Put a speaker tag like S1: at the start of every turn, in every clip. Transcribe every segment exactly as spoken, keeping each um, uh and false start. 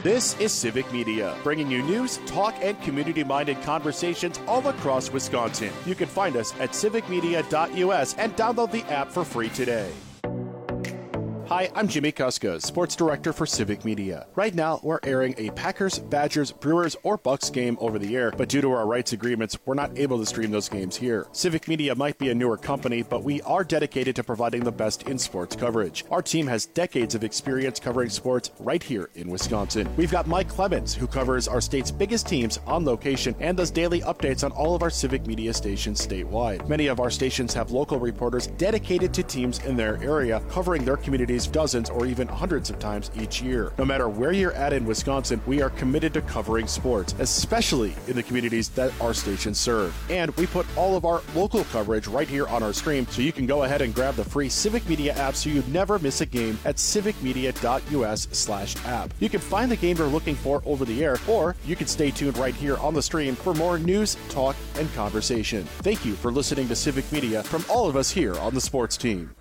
S1: This is Civic Media, bringing you news, talk, and community-minded conversations all across Wisconsin. You can find us at civic media dot U S and download the app for free today. Hi, I'm Jimmy Kuska, Sports Director for Civic Media. Right now, we're airing a Packers, Badgers, Brewers, or Bucks game over the air, but due to our rights agreements, we're not able to stream those games here. Civic Media might be a newer company, but we are dedicated to providing the best in sports coverage. Our team has decades of experience covering sports right here in Wisconsin. We've got Mike Clemens, who covers our state's biggest teams on location and does daily updates on all of our Civic Media stations statewide. Many of our stations have local reporters dedicated to teams in their area, covering their communities dozens or even hundreds of times each year. No matter where you're at in Wisconsin, we are committed to covering sports, especially in the communities that our stations serve. And we put all of our local coverage right here on our stream, so you can go ahead and grab the free Civic Media app so you never miss a game at civic media dot U S slash app. You can find the game you're looking for over the air, or you can stay tuned right here on the stream for more news, talk, and conversation. Thank you for listening to Civic Media from all of us here on the sports team.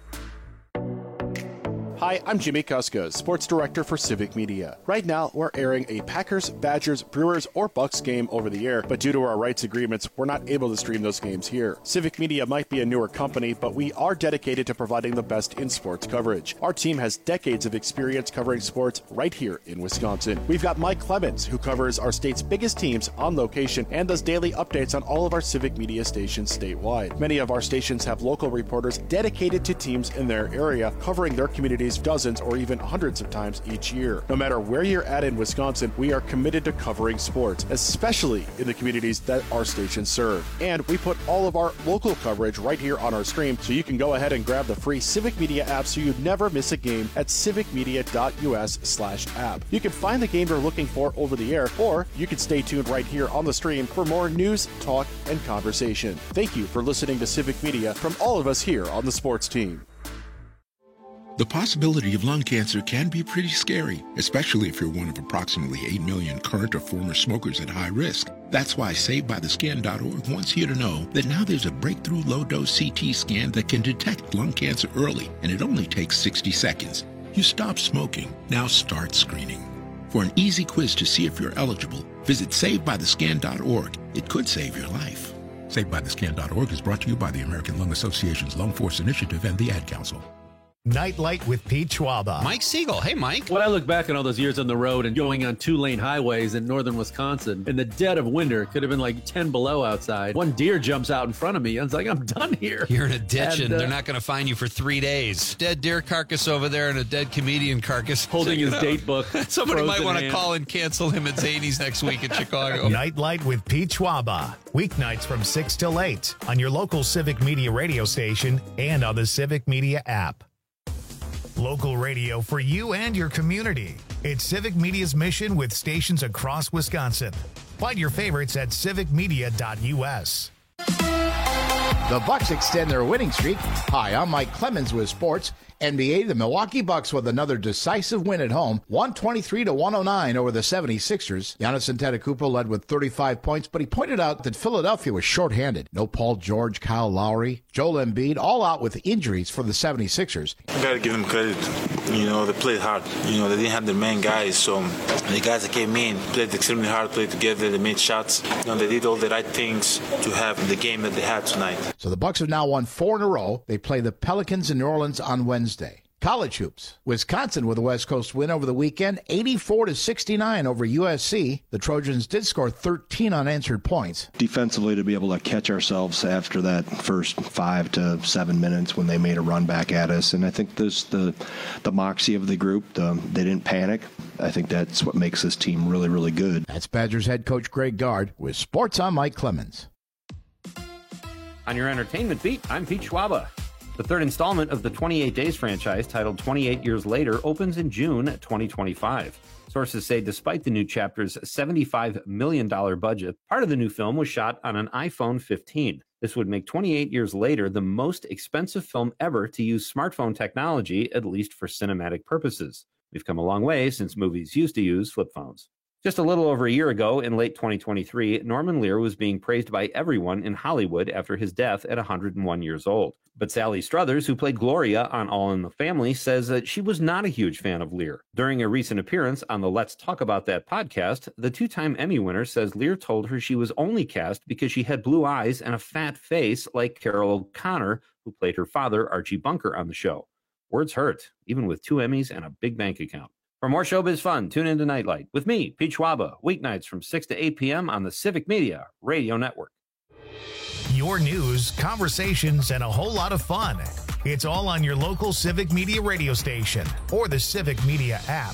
S1: Hi, I'm Jimmy Kuska, Sports Director for Civic Media. Right now, we're airing a Packers, Badgers, Brewers, or Bucks game over the air, but due to our rights agreements, we're not able to stream those games here. Civic Media might be a newer company, but we are dedicated to providing the best in sports coverage. Our team has decades of experience covering sports right here in Wisconsin. We've got Mike Clemens, who covers our state's biggest teams on location and does daily updates on all of our Civic Media stations statewide. Many of our stations have local reporters dedicated to teams in their area, covering their communities dozens or even hundreds of times each year. No matter where you're at in Wisconsin, we are committed to covering sports, especially in the communities that our stations serve. And we put all of our local coverage right here on our stream, so you can go ahead and grab the free Civic Media app so you never miss a game at civic media dot U S slash app. You can find the game you're looking for over the air, or you can stay tuned right here on the stream for more news, talk, and conversation. Thank you for listening to Civic Media from all of us here on the sports team.
S2: The possibility of lung cancer can be pretty scary, especially if you're one of approximately eight million current or former smokers at high risk. That's why Saved By The Scan dot org wants you to know that now there's a breakthrough low-dose C T scan that can detect lung cancer early, and it only takes sixty seconds. You stop smoking, now start screening. For an easy quiz to see if you're eligible, visit Saved By The Scan dot org. It could save your life. Saved By The Scan dot org is brought to you by the American Lung Association's Lung Force Initiative and the Ad Council.
S3: Nightlight with Pete Schwaba.
S4: Mike Siegel. Hey, Mike.
S5: When I look back on all those years on the road and going on two-lane highways in northern Wisconsin, in the dead of winter, it could have been like ten below outside. One deer jumps out in front of me. I was like, I'm done here.
S4: You're in a ditch, and,
S5: and uh,
S4: they're not going to find you for three days. Dead deer carcass over there and a dead comedian carcass.
S5: Holding his date book.
S4: Somebody might want to call and cancel him at Zany's next week in Chicago.
S3: Nightlight with Pete Schwaba. Weeknights from six till eight on your local Civic Media radio station and on the Civic Media app. Local radio for you and your community. It's Civic Media's mission with stations across Wisconsin. Find your favorites at civic media dot U S.
S6: The Bucks extend their winning streak. Hi, I'm Mike Clemens with sports. N B A, the Milwaukee Bucks with another decisive win at home, one twenty-three to one oh nine over the seventy-sixers. Giannis Antetokounmpo led with thirty-five points, but he pointed out that Philadelphia was shorthanded. No Paul George, Kyle Lowry, Joel Embiid, all out with injuries for the seventy-sixers.
S7: I got to give them credit. You know, they played hard. You know, they didn't have their main guys, so the guys that came in played extremely hard, played together, they made shots. You know, they did all the right things to have the game that they had tonight.
S6: So the Bucks have now won four in a row. They play the Pelicans in New Orleans on Wednesday. College hoops. Wisconsin with a West Coast win over the weekend, eighty-four to sixty-nine over U S C. The Trojans did score thirteen unanswered points.
S8: Defensively, to be able to catch ourselves after that first five to seven minutes when they made a run back at us. And I think this the the moxie of the group, the, they didn't panic. I think that's what makes this team really, really good.
S6: That's Badgers head coach Greg Gard with Sports on Mike Clemens.
S9: On your entertainment beat, I'm Pete Schwaba. The third installment of the twenty-eight Days franchise, titled twenty-eight Years Later, opens in June twenty twenty-five. Sources say despite the new chapter's seventy-five million dollars budget, part of the new film was shot on an iPhone fifteen. This would make twenty-eight Years Later the most expensive film ever to use smartphone technology, at least for cinematic purposes. We've come a long way since movies used to use flip phones. Just a little over a year ago, in late twenty twenty-three, Norman Lear was being praised by everyone in Hollywood after his death at one hundred one years old. But Sally Struthers, who played Gloria on All in the Family, says that she was not a huge fan of Lear. During a recent appearance on the Let's Talk About That podcast, the two-time Emmy winner says Lear told her she was only cast because she had blue eyes and a fat face like Carol O'Connor, who played her father, Archie Bunker, on the show. Words hurt, even with two Emmys and a big bank account. For more showbiz fun, tune into Nightlight with me, Pete Schwaba, weeknights from six to eight p.m. on the Civic Media Radio Network.
S3: Your news, conversations, and a whole lot of fun. It's all on your local Civic Media radio station or the Civic Media app.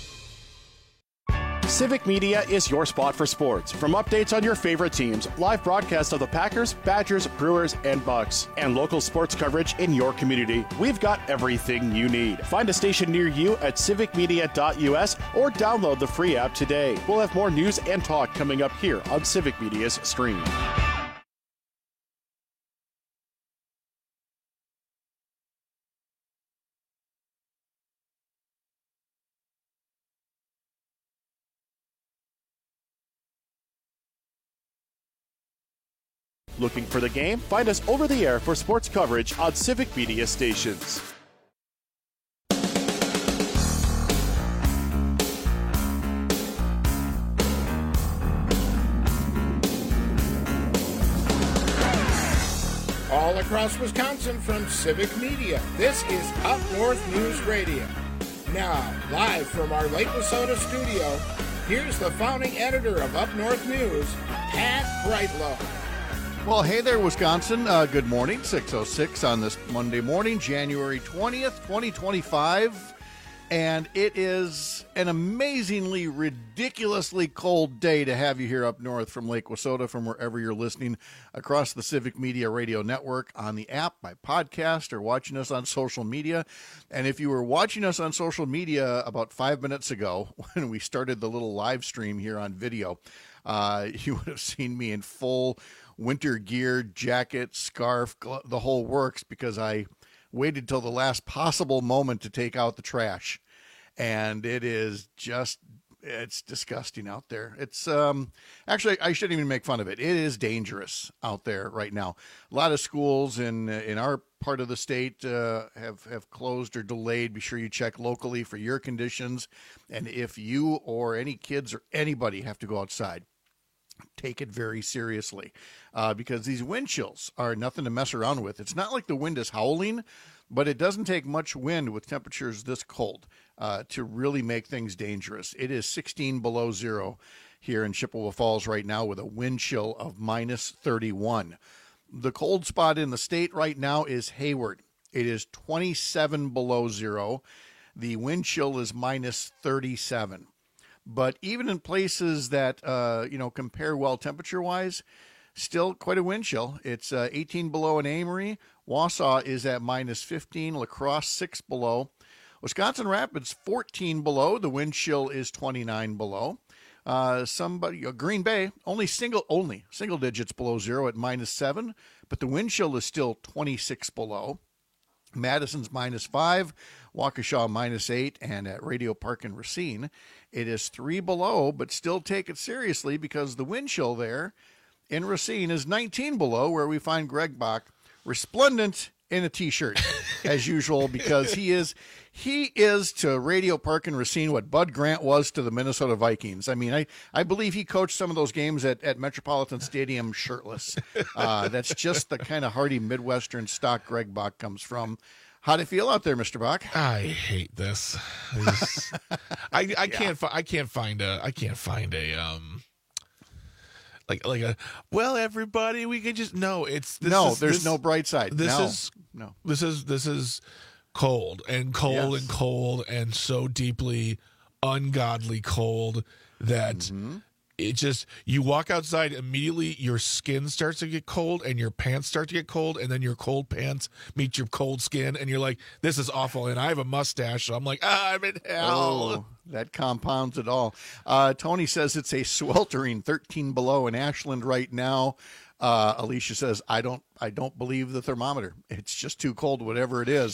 S1: Civic Media is your spot for sports. From updates on your favorite teams, live broadcasts of the Packers, Badgers, Brewers, and Bucks, and local sports coverage in your community, we've got everything you need. Find a station near you at civic media dot u s or download the free app today. We'll have more news and talk coming up here on Civic Media's stream. Looking for the game? Find us over the air for sports coverage on Civic Media stations.
S6: All across Wisconsin from Civic Media, this is Up North News Radio. Now, live from our Lake Wissota studio, here's the founding editor of Up North News, Pat Brightlow.
S10: Well, hey there, Wisconsin. Uh, good morning, six oh six on this Monday morning, January twentieth, twenty twenty-five. And it is an amazingly, ridiculously cold day to have you here up north from Lake Wissota, from wherever you're listening across the Civic Media Radio Network, on the app, by podcast, or watching us on social media. And if you were watching us on social media about five minutes ago when we started the little live stream here on video, uh, you would have seen me in full winter gear, jacket, scarf, glo- the whole works, because I waited till the last possible moment to take out the trash. And it is just, it's disgusting out there. It's, um, actually, I shouldn't even make fun of it. It is dangerous out there right now. A lot of schools in, in our part of the state uh, have, have closed or delayed. Be sure you check locally for your conditions. And if you or any kids or anybody have to go outside, take it very seriously, uh, because these wind chills are nothing to mess around with. It's not like the wind is howling, but it doesn't take much wind with temperatures this cold uh, to really make things dangerous. It is sixteen below zero here in Chippewa Falls right now with a wind chill of minus thirty-one. The cold spot in the state right now is Hayward. It is twenty-seven below zero. The wind chill is minus thirty-seven. But even in places that, uh, you know, compare well temperature-wise, still quite a wind chill. It's uh, eighteen below in Amory. Wausau is at minus fifteen. La Crosse, six below. Wisconsin Rapids, fourteen below. The wind chill is twenty-nine below. Uh, somebody, uh, Green Bay, only single, only single digits below zero at minus seven, but the wind chill is still twenty-six below. Madison's minus five, Waukesha minus eight, and at Radio Park in Racine, it is three below, but still take it seriously because the wind chill there in Racine is nineteen below, where we find Greg Bach resplendent in a T-shirt, as usual, because he is he is to Radio Park in Racine what Bud Grant was to the Minnesota Vikings. I mean, I, I believe he coached some of those games at, at Metropolitan Stadium shirtless. Uh, that's just the kind of hardy Midwestern stock Greg Bach comes from. How do you feel out there, Mister Bach?
S11: I hate this. this I I yeah. can't fi- I can't find a I can't find a um like like a well everybody we can just no it's this
S10: no
S11: is,
S10: there's
S11: this,
S10: no bright side.
S11: This
S10: no.
S11: is
S10: no
S11: this is this is cold and cold yes. and cold and so deeply ungodly cold that. Mm-hmm. It just, you walk outside, immediately your skin starts to get cold and your pants start to get cold, and then your cold pants meet your cold skin, and you're like, this is awful. And I have a mustache, so I'm like, ah, I'm in hell.
S10: Oh, that compounds it all. Uh, Tony says it's a sweltering thirteen below in Ashland right now. Uh, Alicia says, I don't I don't believe the thermometer. It's just too cold, whatever it is.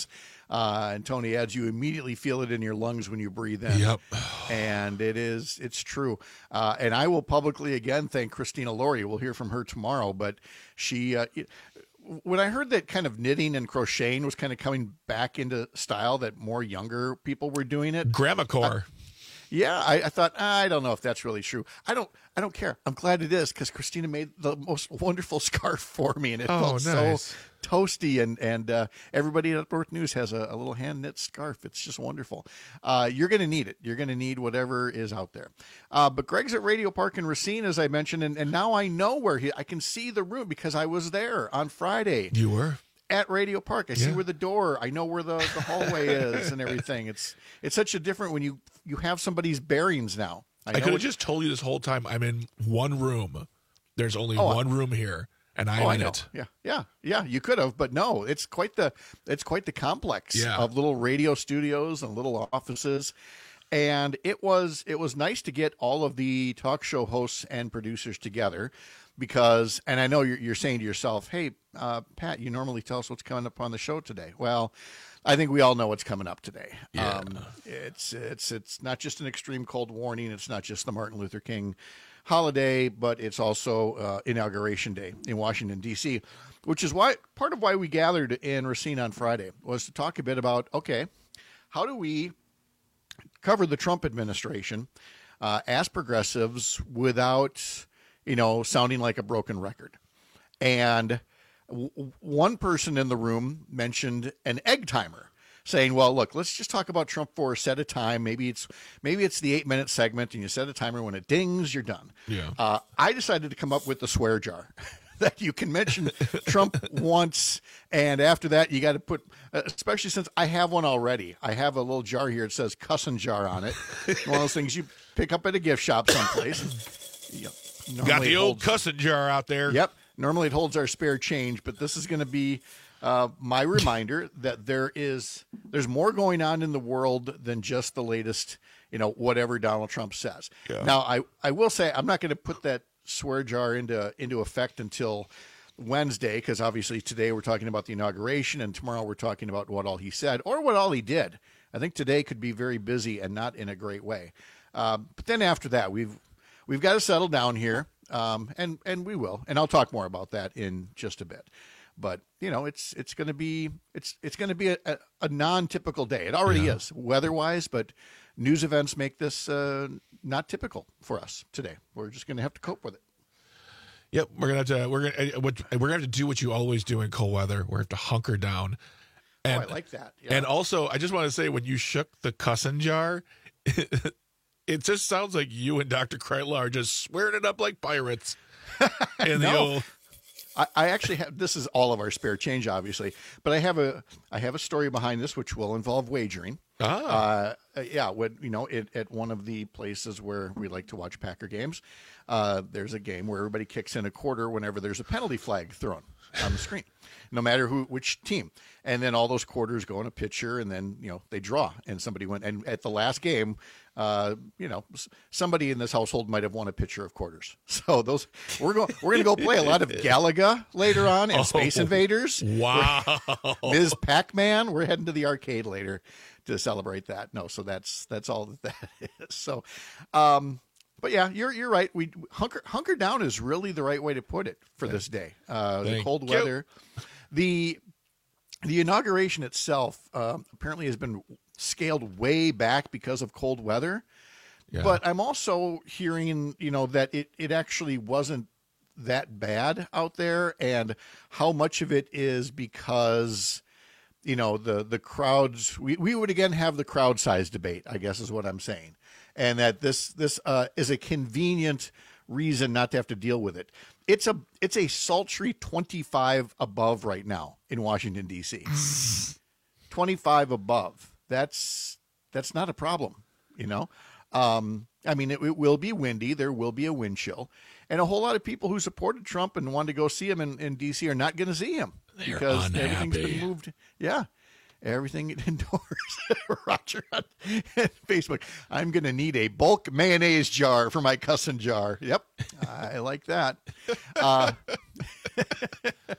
S10: Uh, and Tony adds, you immediately feel it in your lungs when you breathe in.
S11: Yep.
S10: And it is, it's true. Uh, and I will publicly again thank Christina Laurie. We'll hear from her tomorrow, but she, uh, when I heard that kind of knitting and crocheting was kind of coming back into style, that more younger people were doing it.
S11: Grandma core.
S10: I, yeah, I, I thought, I don't know if that's really true. I don't I don't care. I'm glad it is, because Christina made the most wonderful scarf for me, and it
S11: oh,
S10: felt
S11: nice.
S10: so toasty. And, and uh, everybody at North News has a, a little hand-knit scarf. It's just wonderful. Uh, you're going to need it. You're going to need whatever is out there. Uh, but Greg's at Radio Park in Racine, as I mentioned, and, and now I know where he – I can see the room because I was there on Friday.
S11: You were?
S10: At Radio Park. I
S11: yeah.
S10: see where the door, I know where the, the hallway is and everything. It's it's such a different when you, you have somebody's bearings now. I,
S11: I could have just told you this whole time I'm in one room. There's only
S10: oh,
S11: one room here, and I'm
S10: oh,
S11: in
S10: I know.
S11: it.
S10: Yeah, yeah, yeah. You could have, but no. It's quite the it's quite the complex
S11: yeah.
S10: of little radio studios and little offices. And it was it was nice to get all of the talk show hosts and producers together. Because, and I know you're, you're saying to yourself, hey, uh, Pat, you normally tell us what's coming up on the show today. Well, I think we all know what's coming up today.
S11: Yeah.
S10: Um, it's it's it's not just an extreme cold warning. It's not just the Martin Luther King holiday, but it's also uh, Inauguration Day in Washington, D C, which is why part of why we gathered in Racine on Friday was to talk a bit about, okay, how do we cover the Trump administration uh, as progressives without, you know, sounding like a broken record. And w- one person in the room mentioned an egg timer, saying, well, look, let's just talk about Trump for a set of time. Maybe it's maybe it's the eight minute segment and you set a timer. When it dings, you're done.
S11: Yeah.
S10: Uh, I decided to come up with the swear jar. That you can mention Trump once, and after that, you got to put, especially since I have one already. I have a little jar here. It says cussin' jar on it. One of those things you pick up at a gift shop someplace. You know,
S11: got the old
S10: holds,
S11: cussin' jar out there.
S10: Yep. Normally it holds our spare change, but this is going to be uh, my reminder that there is there's more going on in the world than just the latest, you know, whatever Donald Trump says.
S11: Yeah.
S10: Now, I, I will say I'm not going to put that swear jar into into effect until Wednesday, because obviously today we're talking about the inauguration and tomorrow we're talking about what all he said or what all he did. I think today could be very busy and not in a great way. Uh, but then after that, we've we've got to settle down here, um, and and we will, and I'll talk more about that in just a bit. But you know, it's it's going to be it's it's going to be a, a, a non-typical day. It already
S11: yeah.
S10: is weather-wise, but news events make this uh, not typical for us today. We're just going to have to cope with it.
S11: Yep, we're gonna have to we're gonna uh, what, we're gonna have to do what you always do in cold weather. We're gonna have to hunker down. And,
S10: oh, I like that. Yeah.
S11: And also, I just want to say, when you shook the cussin' jar, it just sounds like you and Doctor Kreitler are just swearing it up like pirates. In
S10: no.
S11: the old.
S10: I, I actually have, this is all of our spare change, obviously, but I have a, I have a story behind this, which will involve wagering.
S11: Ah.
S10: Uh, yeah. When, you know, it, at one of the places where we like to watch Packer games, uh, there's a game where everybody kicks in a quarter whenever there's a penalty flag thrown on the screen, no matter who, which team. And then all those quarters go in a pitcher, and then, you know, they draw, and somebody went, and at the last game, uh, you know, somebody in this household might have won a pitcher of quarters. So those, we're going, we're going to go play a lot of Galaga later on, and oh, Space Invaders.
S11: Wow.
S10: Miz Pac-Man. We're heading to the arcade later to celebrate that. No, so that's, that's all that that is. So, um, but yeah, you're you're right. We hunker hunker down is really the right way to put it for this day. Uh, the cold
S11: you.
S10: weather, the the inauguration itself uh, apparently has been scaled way back because of cold weather. Yeah. But I'm also hearing, you know, that it it actually wasn't that bad out there, and how much of it is because, you know, the the crowds. We we would again have the crowd size debate, I guess is what I'm saying. And that this this uh, is a convenient reason not to have to deal with it. It's a it's a sultry twenty-five above right now in Washington, D C twenty-five above. That's that's not a problem, you know. Um, I mean, it, it will be windy. There will be a wind chill, and a whole lot of people who supported Trump and wanted to go see him in, in D C are not going to see him.
S11: They're
S10: because
S11: unhappy.
S10: Everything's been moved. Yeah. Everything indoors. Roger on Facebook. I'm going to need a bulk mayonnaise jar for my cussin' jar. Yep. I like that. Uh,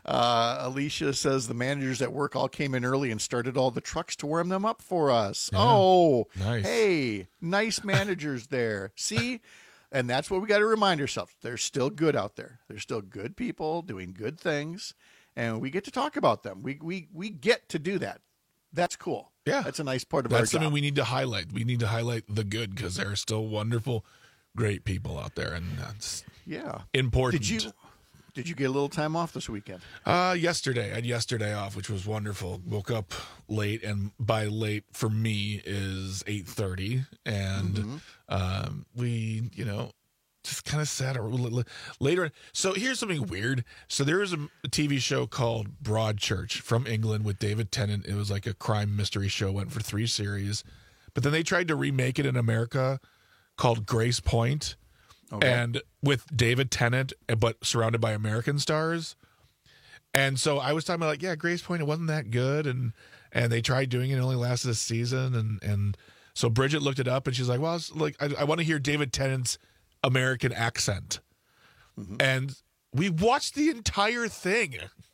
S10: Uh, Alicia says the managers at work all came in early and started all the trucks to warm them up for us.
S11: Yeah.
S10: Oh,
S11: Nice.
S10: Hey, nice managers there. See? And that's what we got to remind ourselves. There's still good out there. There's still good people doing good things, and we get to talk about them. We we we get to do that. That's cool.
S11: Yeah.
S10: That's a nice part of
S11: That's
S10: our job.
S11: something we need to highlight. We need to highlight the good because there are still wonderful, great people out there, and that's
S10: yeah
S11: important.
S10: Did you did you get a little time off this weekend?
S11: Uh, yesterday. I had yesterday off, which was wonderful. Woke up late, and by late for me is eight thirty, and
S10: Mm-hmm.
S11: um, we, you know, just kind of sat ar- later. So here's something weird. So there was a, a T V show called Broadchurch from England with David Tennant. It was like a crime mystery show, went for three series, but then they tried to remake it in America called Grace Point.
S10: Okay.
S11: And with David Tennant, but surrounded by American stars. And so I was talking about like, yeah, Grace Point, it wasn't that good. And and they tried doing it, it only lasted a season. And and so Bridget looked it up and she's like, well, it's like I, I want to hear David Tennant's American accent. Mm-hmm. And we watched the entire thing.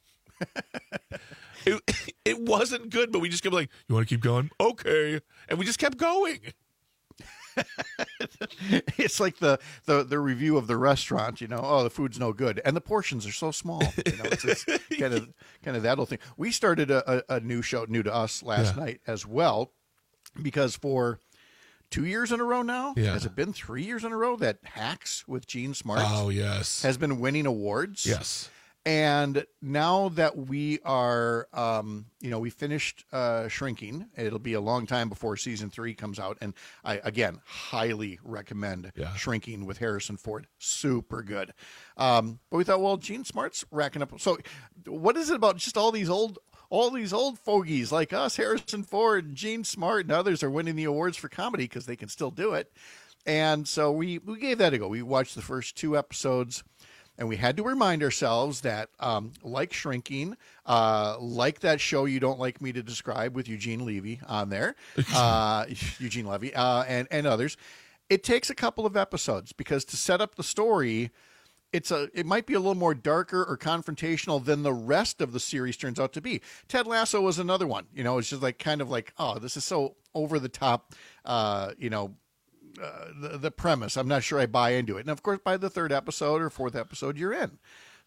S11: it, it wasn't good, but we just kept like, you want to keep going? Okay. And we just kept going.
S10: It's like the, the the review of the restaurant, you know. Oh, the food's no good, and the portions are so small. You know, it's, it's kind of kind of that whole thing. We started a, a, a new show, new to us, last
S11: Yeah.
S10: night as well, because for two years in a row now,
S11: Yeah.
S10: has it been three years in a row that Hacks with Gene Smart
S11: Oh, yes.
S10: has been winning awards?
S11: Yes.
S10: And now that we are, um, you know, we finished uh, Shrinking, it'll be a long time before season three comes out. And I, again, highly recommend
S11: Yeah.
S10: Shrinking with Harrison Ford. Super good. Um, but we thought, well, Gene Smart's racking up. So what is it about just all these old, all these old fogies like us, Harrison Ford, and Gene Smart, and others are winning the awards for comedy because they can still do it. And so we, we gave that a go. We watched the first two episodes. And we had to remind ourselves that, um, like Shrinking, uh, like that show You Don't Like Me to Describe with Eugene Levy on there, uh, Eugene Levy, uh, and, and others, it takes a couple of episodes because to set up the story, it's a it might be a little more darker or confrontational than the rest of the series turns out to be. Ted Lasso was another one. You know, it's just like kind of like, oh, this is so over the top, uh, you know, Uh, the, the premise. I'm not sure I buy into it. And of course, by the third episode or fourth episode, you're in.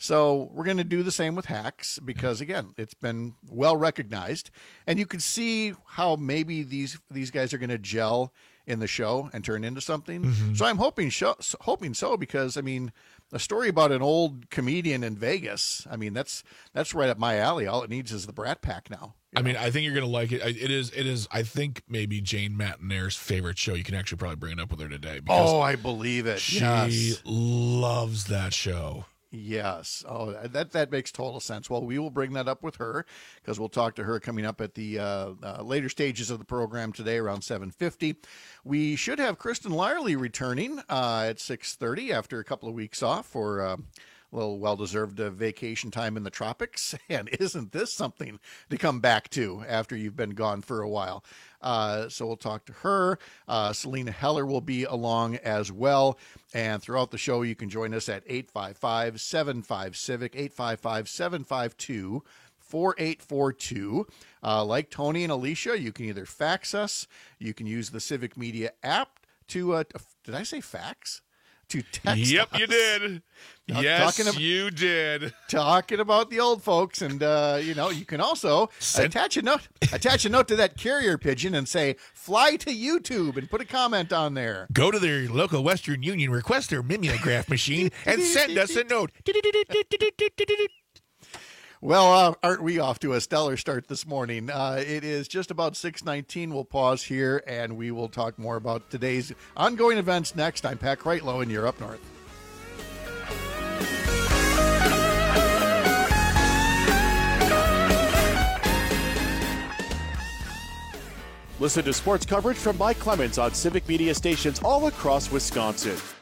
S10: So we're going to do the same with Hacks because, again, it's been well recognized. And you can see how maybe these these guys are going to gel in the show and turn into something. Mm-hmm. So I'm hoping, show, hoping so because, I mean, a story about an old comedian in Vegas, I mean, that's that's right up my alley. All it needs is the Brat Pack now.
S11: I mean, I think you're going to like it. It is, it is, I think maybe Jane Matinair's favorite show. You can actually probably bring it up with her today.
S10: Oh, I believe it.
S11: She
S10: yes.
S11: loves that show.
S10: Yes. Oh, that that makes total sense. Well, we will bring that up with her because we'll talk to her coming up at the uh, uh, later stages of the program today around seven fifty. We should have Kristen Lyerly returning uh, at six thirty after a couple of weeks off for uh, a little well-deserved uh, vacation time in the tropics. And isn't this something to come back to after you've been gone for a while? Uh, so we'll talk to her. Uh, Selena Heller will be along as well. And throughout the show, you can join us at eight five five, seven five, CIVIC, eight five five, seven five two, four eight four two. Uh, like Tony and Alicia, you can either fax us, you can use the Civic Media app to, uh, did I say fax? To text
S11: Yep,
S10: us.
S11: you did.
S10: Now,
S11: yes,
S10: talking about,
S11: you did.
S10: Talking about the old folks, and uh, you know, you can also Send- attach a note, attach a note to that carrier pigeon, and say "Fly to YouTube" and put a comment on there.
S11: Go to their local Western Union, request their mimeograph machine, and send us a note.
S10: Well, uh, aren't we off to a stellar start this morning? Uh, it is just about six nineteen. We'll pause here, and we will talk more about today's ongoing events next. I'm Pat Kreitlow, and you're up north.
S1: Listen to sports coverage from Mike Clemens on Civic Media stations all across Wisconsin.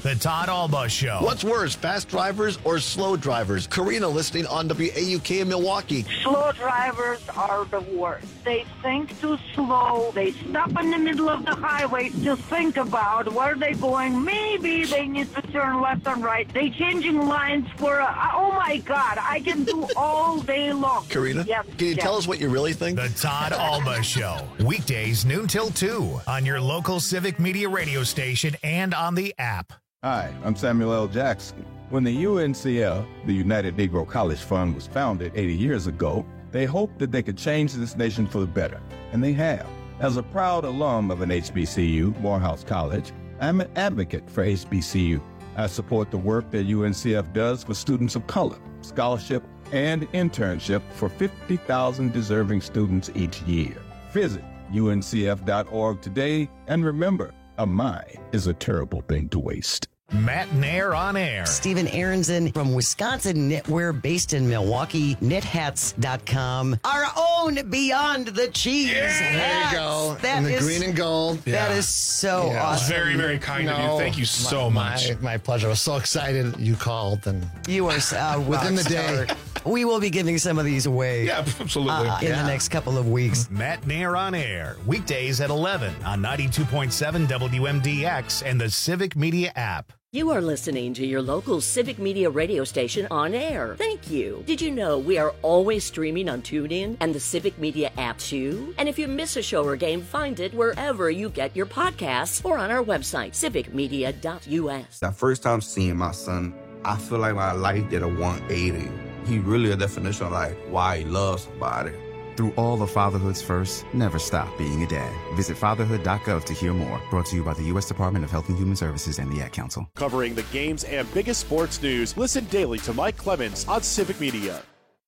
S3: The Todd Alba Show.
S12: What's worse, fast drivers or slow drivers? Karina listening on W A U K in Milwaukee.
S13: Slow drivers are the worst. They think too slow. They stop in the middle of the highway to think about where they're going. Maybe they need to turn left and right. They changing lines for, a, oh my God, I can do all day long.
S12: Karina,
S13: yes,
S12: can you
S13: yes.
S12: tell us what you really think?
S3: The Todd Alba Show. Weekdays noon till two on your local Civic Media radio station and on the app.
S14: Hi, I'm Samuel L. Jackson. When the U N C F, the United Negro College Fund, was founded eighty years ago, they hoped that they could change this nation for the better, and they have. As a proud alum of an H B C U, Morehouse College, I'm an advocate for H B C U. I support the work that U N C F does for students of color, scholarship, and internship for fifty thousand deserving students each year. Visit U N C F dot org today, and remember, a mind is a terrible thing to waste.
S3: Matt Nair on air.
S15: Stephen Aronson from Wisconsin Knitwear, based in Milwaukee, knit hats dot com. Our own Beyond the Cheese
S12: Yeah,
S15: hats.
S12: there you go.
S15: That
S12: in the
S15: is,
S12: green and gold.
S15: That
S12: Yeah.
S15: is so
S12: Yeah.
S15: awesome.
S11: Very, very kind of you. Thank you so
S16: my,
S11: much.
S16: My, my pleasure. I was so excited you called. And
S15: You are uh,
S16: within the
S15: rock
S16: day.
S15: star. We will be giving some of these away.
S11: Yeah, absolutely.
S15: Uh, in
S16: Yeah.
S15: the next couple of weeks.
S3: Matt Nair on air. Weekdays at eleven on ninety-two point seven W M D X and the Civic Media app.
S17: You are listening to your local Civic Media radio station on air. Thank you. Did you know we are always streaming on TuneIn and the Civic Media app too? And if you miss a show or game, find it wherever you get your podcasts or on our website, civic media dot U S.
S18: That first time seeing my son, I feel like my life did a one eighty. He really a definition of like why he loves somebody.
S19: Through all of fatherhood's first, never stop being a dad. Visit fatherhood dot gov to hear more. Brought to you by the U S Department of Health and Human Services and the Ad Council.
S1: Covering the games and biggest sports news, listen daily to Mike Clemens on Civic Media.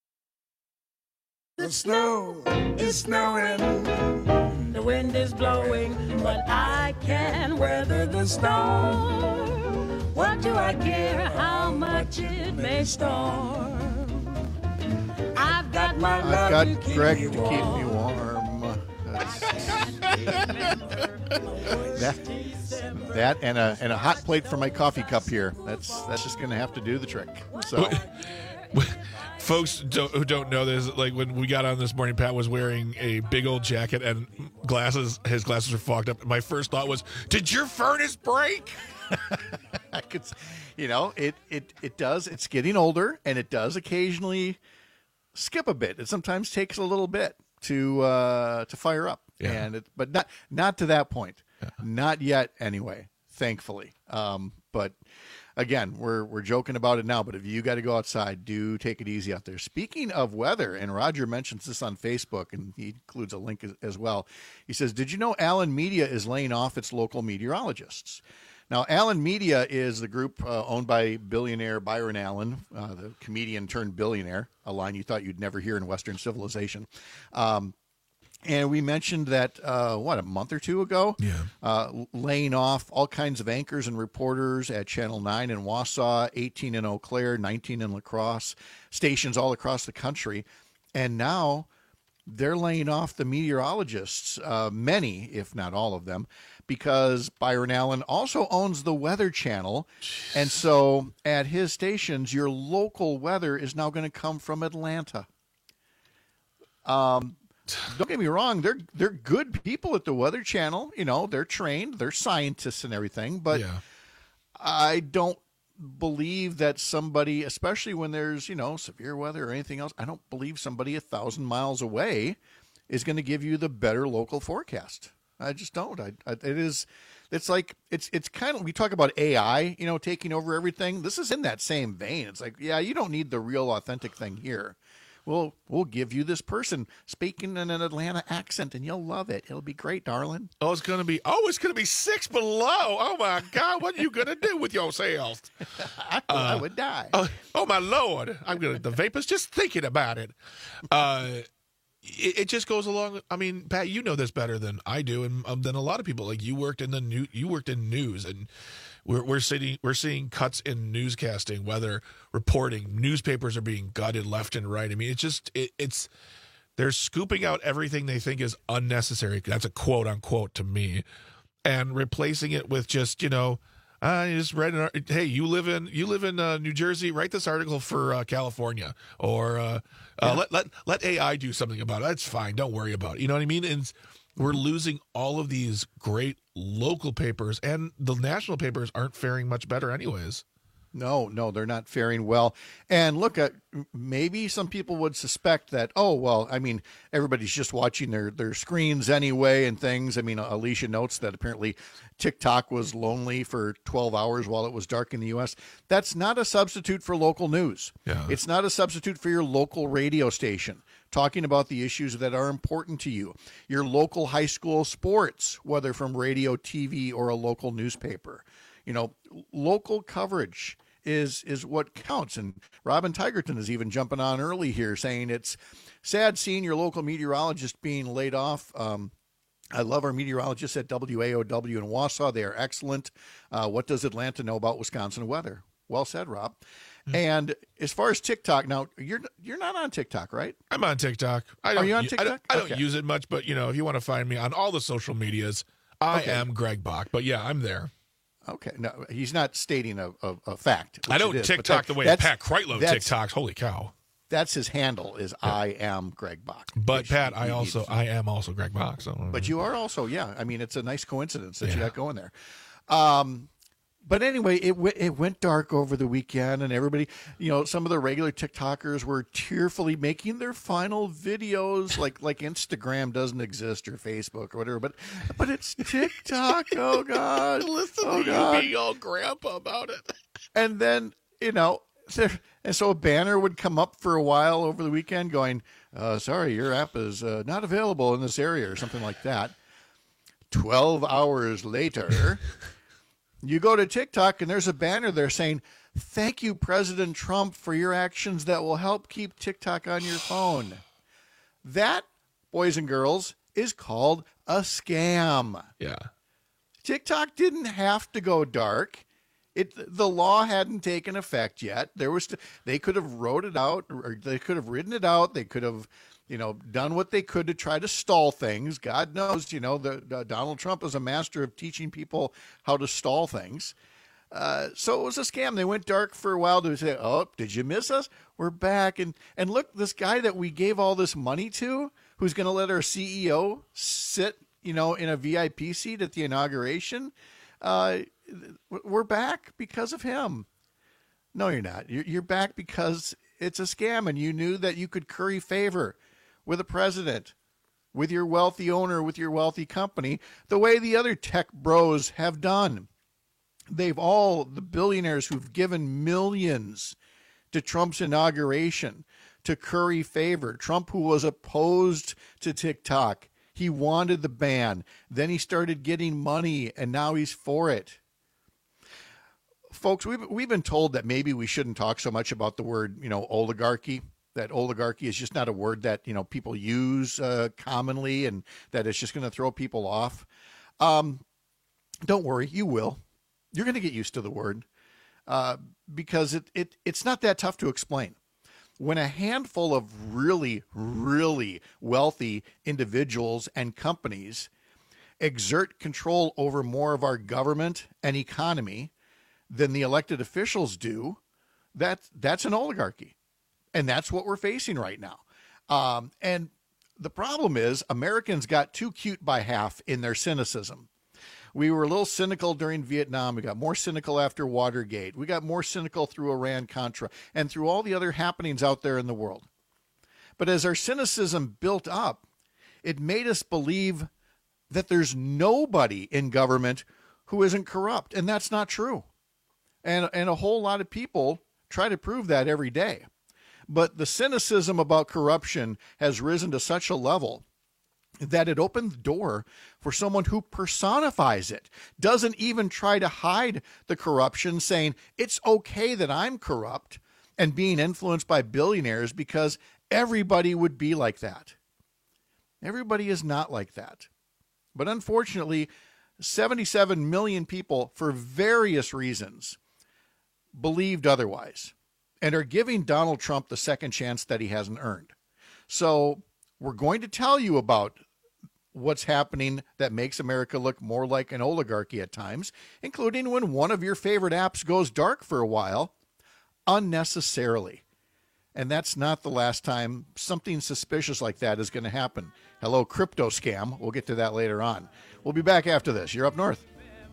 S20: The snow is snowing, the wind is blowing, but I can weather the storm. What do I care how much it may storm? I've got my
S10: I've
S20: love
S10: got
S20: to keep
S10: Greg
S20: me
S10: to
S20: warm.
S10: keep me warm. That's, that, that and a and a hot plate for my coffee cup here. That's that's just going to have to do the trick. So,
S11: Folks don't, who don't know this, like when we got on this morning, Pat was wearing a big old jacket and glasses. His glasses were fogged up. My first thought was, "Did your furnace break?"
S10: I could, you know, it it it does. It's getting older, and it does occasionally skip a bit. It sometimes takes a little bit to uh, to fire up,
S11: Yeah.
S10: and it, but not not to that point, yeah. Not yet. Anyway, thankfully. Um, but again, we're we're joking about it now. But if you got to go outside, do take it easy out there. Speaking of weather, and Roger mentions this on Facebook, and he includes a link as, as well. He says, "Did you know Allen Media is laying off its local meteorologists?" Now, Allen Media is the group uh, owned by billionaire Byron Allen, uh, the comedian turned billionaire, a line you thought you'd never hear in Western civilization. Um, and we mentioned that, uh, what, a month or two ago?
S11: Yeah.
S10: Uh, laying off all kinds of anchors and reporters at Channel nine in Wausau, eighteen in Eau Claire, nineteen in La Crosse, stations all across the country. And now they're laying off the meteorologists, uh, many, if not all of them, because Byron Allen also owns the Weather Channel. Jeez. And so at his stations, your local weather is now going to come from Atlanta. Um, don't get me wrong. They're, they're good people at the Weather Channel. You know, they're trained, they're scientists and everything, but
S11: yeah.
S10: I don't believe that somebody, especially when there's, you know, severe weather or anything else, I don't believe somebody a thousand miles away is going to give you the better local forecast. I just don't. I, I, it is, it's like, it's, it's kind of, we talk about A I, you know, taking over everything. This is in that same vein. It's like, yeah, you don't need the real authentic thing here. We'll, we'll give you this person speaking in an Atlanta accent and you'll love it. It'll be great, darling.
S11: Oh, it's going to be, oh, it's going to be six below. Oh my God. What are you going to do with yourself?
S10: I, uh, I would die.
S11: Oh, oh my Lord. I'm going to, the vapors, just thinking about it. Uh, It, it just goes along. I mean, Pat, you know this better than I do, and um, than a lot of people. Like you worked in the new, you worked in news, and we're we're seeing we're seeing cuts in newscasting, weather reporting. Newspapers are being gutted left and right. I mean, it's just it, it's they're scooping out everything they think is unnecessary. That's a quote unquote to me, and replacing it with just you know I just read an art- hey, you live in you live in uh, New Jersey. Write this article for uh, California, or uh,
S10: Yeah.
S11: uh, let let let A I do something about it. That's fine. Don't worry about it. You know what I mean? And we're losing all of these great local papers, and the national papers aren't faring much better, anyways.
S10: No, no, they're not faring well. And look, at maybe some people would suspect that, oh, well, I mean, everybody's just watching their, their screens anyway and things. I mean, Alicia notes that apparently TikTok was lonely for twelve hours while it was dark in the U S. That's not a substitute for local news.
S11: Yeah.
S10: It's not a substitute for your local radio station talking about the issues that are important to you. Your local high school sports, whether from radio, T V, or a local newspaper. You know, local coverage is is what counts. And Robin Tigerton is even jumping on early here, saying it's sad seeing your local meteorologist being laid off. Um, I love our meteorologists at W A O W in Wausau. They are excellent. Uh, what does Atlanta know about Wisconsin weather? Well said, Rob. Mm-hmm. And as far as TikTok, now you're you're not on TikTok, right?
S11: I'm on TikTok. I don't,
S10: Are you on
S11: u-
S10: TikTok?
S11: I don't, I don't
S10: Okay.
S11: use it much, but you know, if you want to find me on all the social medias, I
S10: Okay.
S11: am Greg Bach. But yeah, I'm there.
S10: Okay, no, he's not stating a, a, a fact.
S11: I
S10: which
S11: don't
S10: it is, but
S11: TikTok
S10: that-
S11: the way
S10: that's-
S11: Pat Kreitlow
S10: that's-
S11: TikToks. Holy cow!
S10: That's his handle. Is I am Greg Bach.
S11: But
S10: which
S11: Pat,
S10: he-
S11: I
S10: he
S11: also
S10: needs-
S11: I am also Greg Bach. So,
S10: But you are also, yeah. I mean, it's a nice coincidence that you
S11: Yeah.
S10: got going there. Um, but anyway, it w- it went dark over the weekend, and everybody, you know, some of the regular TikTokers were tearfully making their final videos, like like Instagram doesn't exist or Facebook or whatever. But but it's TikTok. Oh God!
S11: Listen
S10: oh
S11: to
S10: God!
S11: you being all grandpa about it.
S10: And then, you know, there, and so a banner would come up for a while over the weekend going, uh, sorry, your app is uh, not available in this area or something like that. twelve hours later, you go to TikTok and there's a banner there saying, thank you, President Trump, for your actions that will help keep TikTok on your phone. That, boys and girls, is called a scam.
S11: Yeah.
S10: TikTok didn't have to go dark. It the law hadn't taken effect yet. There was they could have wrote it out, or they could have written it out. They could have, you know, done what they could to try to stall things. God knows, you know, the, the Donald Trump is a master of teaching people how to stall things. Uh, so it was a scam. They went dark for a while to say, "Oh, did you miss us? We're back." And and look, this guy that we gave all this money to, who's going to let our C E O sit, you know, in a V I P seat at the inauguration. Uh, we're back because of him. No, you're not. You're, you're back because it's a scam, and you knew that you could curry favor with a president, with your wealthy owner, with your wealthy company, the way the other tech bros have done. They've all, the billionaires who've given millions to Trump's inauguration to curry favor. Trump, who was opposed to TikTok, he wanted the ban. Then he started getting money, and now he's for it. Folks, we've we've been told that maybe we shouldn't talk so much about the word, you know, oligarchy. That oligarchy is just not a word that, you know, people use uh, commonly, and that it's just going to throw people off. Um, don't worry, you will. You're going to get used to the word uh, because it, it it's not that tough to explain. When a handful of really, really wealthy individuals and companies exert control over more of our government and economy than the elected officials do, that, that's an oligarchy. And that's what we're facing right now. Um, and the problem is Americans got too cute by half in their cynicism. We were a little cynical during Vietnam. We got more cynical after Watergate. We got more cynical through Iran-Contra and through all the other happenings out there in the world. But as our cynicism built up, it made us believe that there's nobody in government who isn't corrupt. And that's not true. And, and a whole lot of people try to prove that every day. But the cynicism about corruption has risen to such a level that it opened the door for someone who personifies it, doesn't even try to hide the corruption, saying it's okay that I'm corrupt and being influenced by billionaires because everybody would be like that. Everybody is not like that. But unfortunately, seventy-seven million people, for various reasons, believed otherwise and are giving Donald Trump the second chance that he hasn't earned. So we're going to tell you about what's happening that makes America look more like an oligarchy at times, including when one of your favorite apps goes dark for a while unnecessarily. And that's not the last time something suspicious like that is going to happen. Hello, crypto scam. We'll get to that later on. We'll be back after this. You're up north.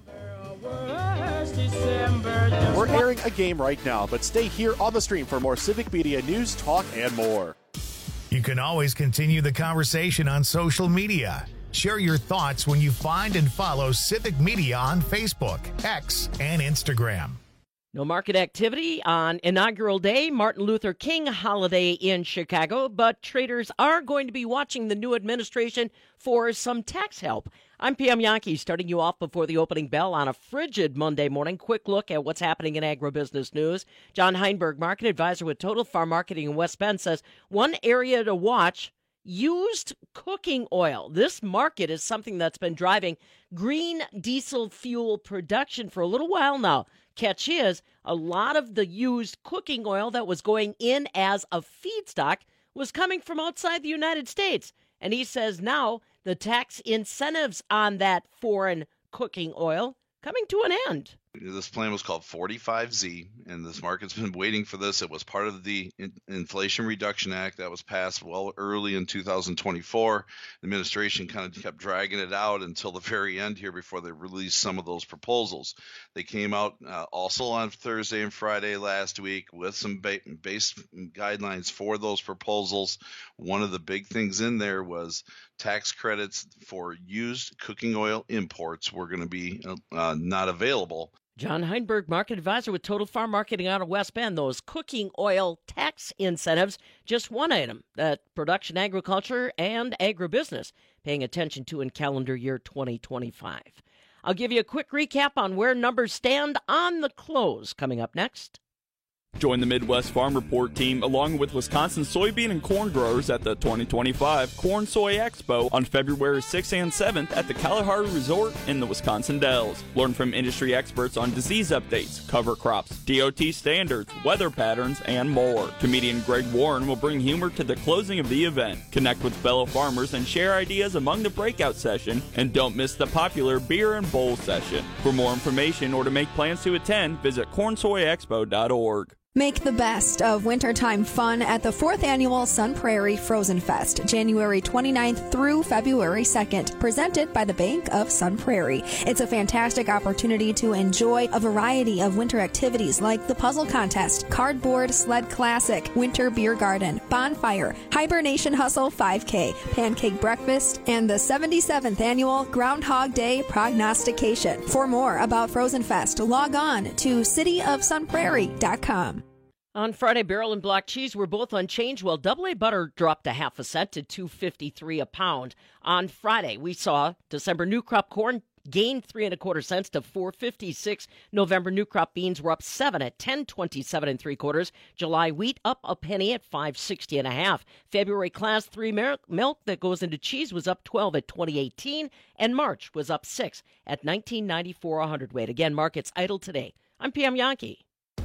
S1: We're airing a game right now, but stay here on the stream for more Civic Media news, talk, and more.
S3: You can always continue the conversation on social media. Share your thoughts when you find and follow Civic Media on Facebook, X, and Instagram.
S21: No market activity on inaugural day, Martin Luther King holiday in Chicago, but traders are going to be watching the new administration for some tax help. I'm P M Yankee, starting you off before the opening bell on a frigid Monday morning. Quick look at what's happening in agribusiness news. John Heinberg, market advisor with Total Farm Marketing in West Bend, says one area to watch, used cooking oil. This market is something that's been driving green diesel fuel production for a little while now. Catch is, a lot of the used cooking oil that was going in as a feedstock was coming from outside the United States. And he says now the tax incentives on that foreign cooking oil coming to an end.
S22: This plan was called forty-five Z, and this market's been waiting for this. It was part of the in- Inflation Reduction Act that was passed well early in two thousand twenty-four. The administration kind of kept dragging it out until the very end here before they released some of those proposals. They came out uh, also on Thursday and Friday last week with some ba- base guidelines for those proposals. One of the big things in there was tax credits for used cooking oil imports were going to be uh, not available.
S21: John Heinberg, market advisor with Total Farm Marketing out of West Bend. Those cooking oil tax incentives, just one item that production agriculture and agribusiness paying attention to in calendar year twenty twenty-five. I'll give you a quick recap on where numbers stand on the close coming up next.
S23: Join the Midwest Farm Report team along with Wisconsin soybean and corn growers at the twenty twenty-five Corn Soy Expo on February sixth and seventh at the Kalahari Resort in the Wisconsin Dells. Learn from industry experts on disease updates, cover crops, D O T standards, weather patterns, and more. Comedian Greg Warren will bring humor to the closing of the event. Connect with fellow farmers and share ideas among the breakout session, and don't miss the popular beer and bowl session. For more information or to make plans to attend, visit corn soy expo dot org.
S24: Make the best of wintertime fun at the fourth Annual Sun Prairie Frozen Fest, January twenty-ninth through February second, presented by the Bank of Sun Prairie. It's a fantastic opportunity to enjoy a variety of winter activities like the Puzzle Contest, Cardboard Sled Classic, Winter Beer Garden, Bonfire, Hibernation Hustle five K, Pancake Breakfast, and the seventy-seventh Annual Groundhog Day Prognostication. For more about Frozen Fest, log on to city of sun prairie dot com.
S21: On Friday, barrel and block cheese were both unchanged, while double A butter dropped a half a cent to two fifty-three a pound. On Friday, we saw December new crop corn gained three and a quarter cents to four fifty-six. November new crop beans were up seven at ten twenty-seven and three quarters. July wheat up a penny at five sixty and a half. February class three milk, milk that goes into cheese was up twelve at twenty eighteen, and March was up six at nineteen ninety-four a hundredweight. Again, markets idle today. I'm P M Yankee.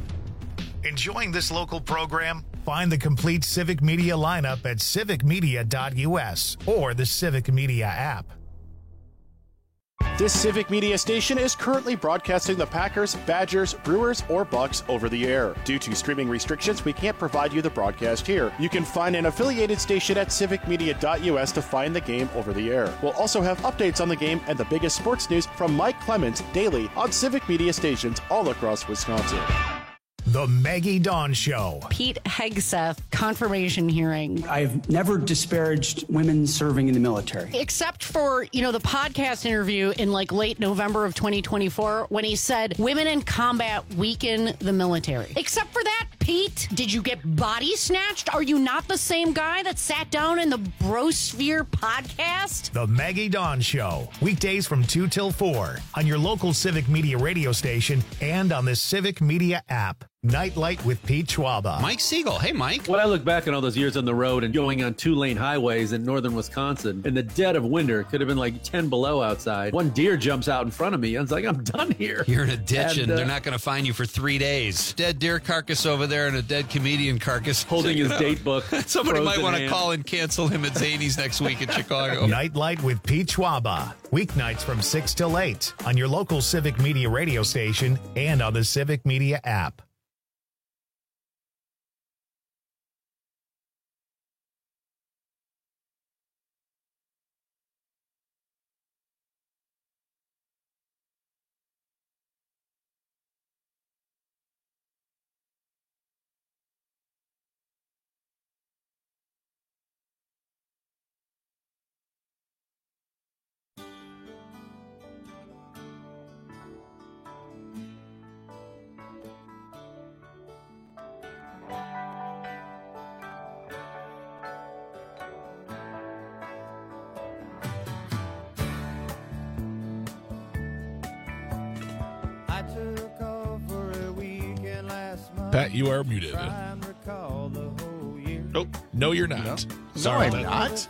S3: Enjoying this local program? Find the complete Civic Media lineup at civic media dot u s or the Civic Media app.
S1: This Civic Media station is currently broadcasting the Packers, Badgers, Brewers, or Bucks over the air. Due to streaming restrictions, we can't provide you the broadcast here. You can find an affiliated station at civic media dot u s to find the game over the air. We'll also have updates on the game and the biggest sports news from Mike Clemens daily on Civic Media stations all across Wisconsin.
S3: The Maggie Dawn Show.
S25: Pete Hegseth confirmation hearing.
S26: I've never disparaged women serving in the military.
S25: Except for, you know, the podcast interview in like late November of twenty twenty-four when he said women in combat weaken the military. Except for that, Pete, did you get body snatched? Are you not the same guy that sat down in the Brosphere podcast?
S3: The Maggie Dawn Show. Weekdays from two till four on your local Civic Media radio station and on the Civic Media app. Nightlight with Pete Schwaba.
S2: Mike Siegel. Hey, Mike.
S4: When I look back on all those years on the road and going on two-lane highways in northern Wisconsin, in the dead of winter, it could have been like ten below outside. One deer jumps out in front of me. I was like, I'm done here.
S2: You're in a ditch, and,
S4: and uh,
S2: they're not going to find you for three days. Dead deer carcass over there and a dead comedian carcass.
S4: Holding his date book.
S2: Somebody might want to
S4: hand.
S2: call and cancel him at Zany's next week in Chicago.
S3: Nightlight with Pete Schwaba. Weeknights from six till eight on your local Civic Media radio station and on the Civic Media app.
S11: Pat, you are muted. Oh, no, you're not.
S10: No,
S11: Sorry,
S10: no I'm not.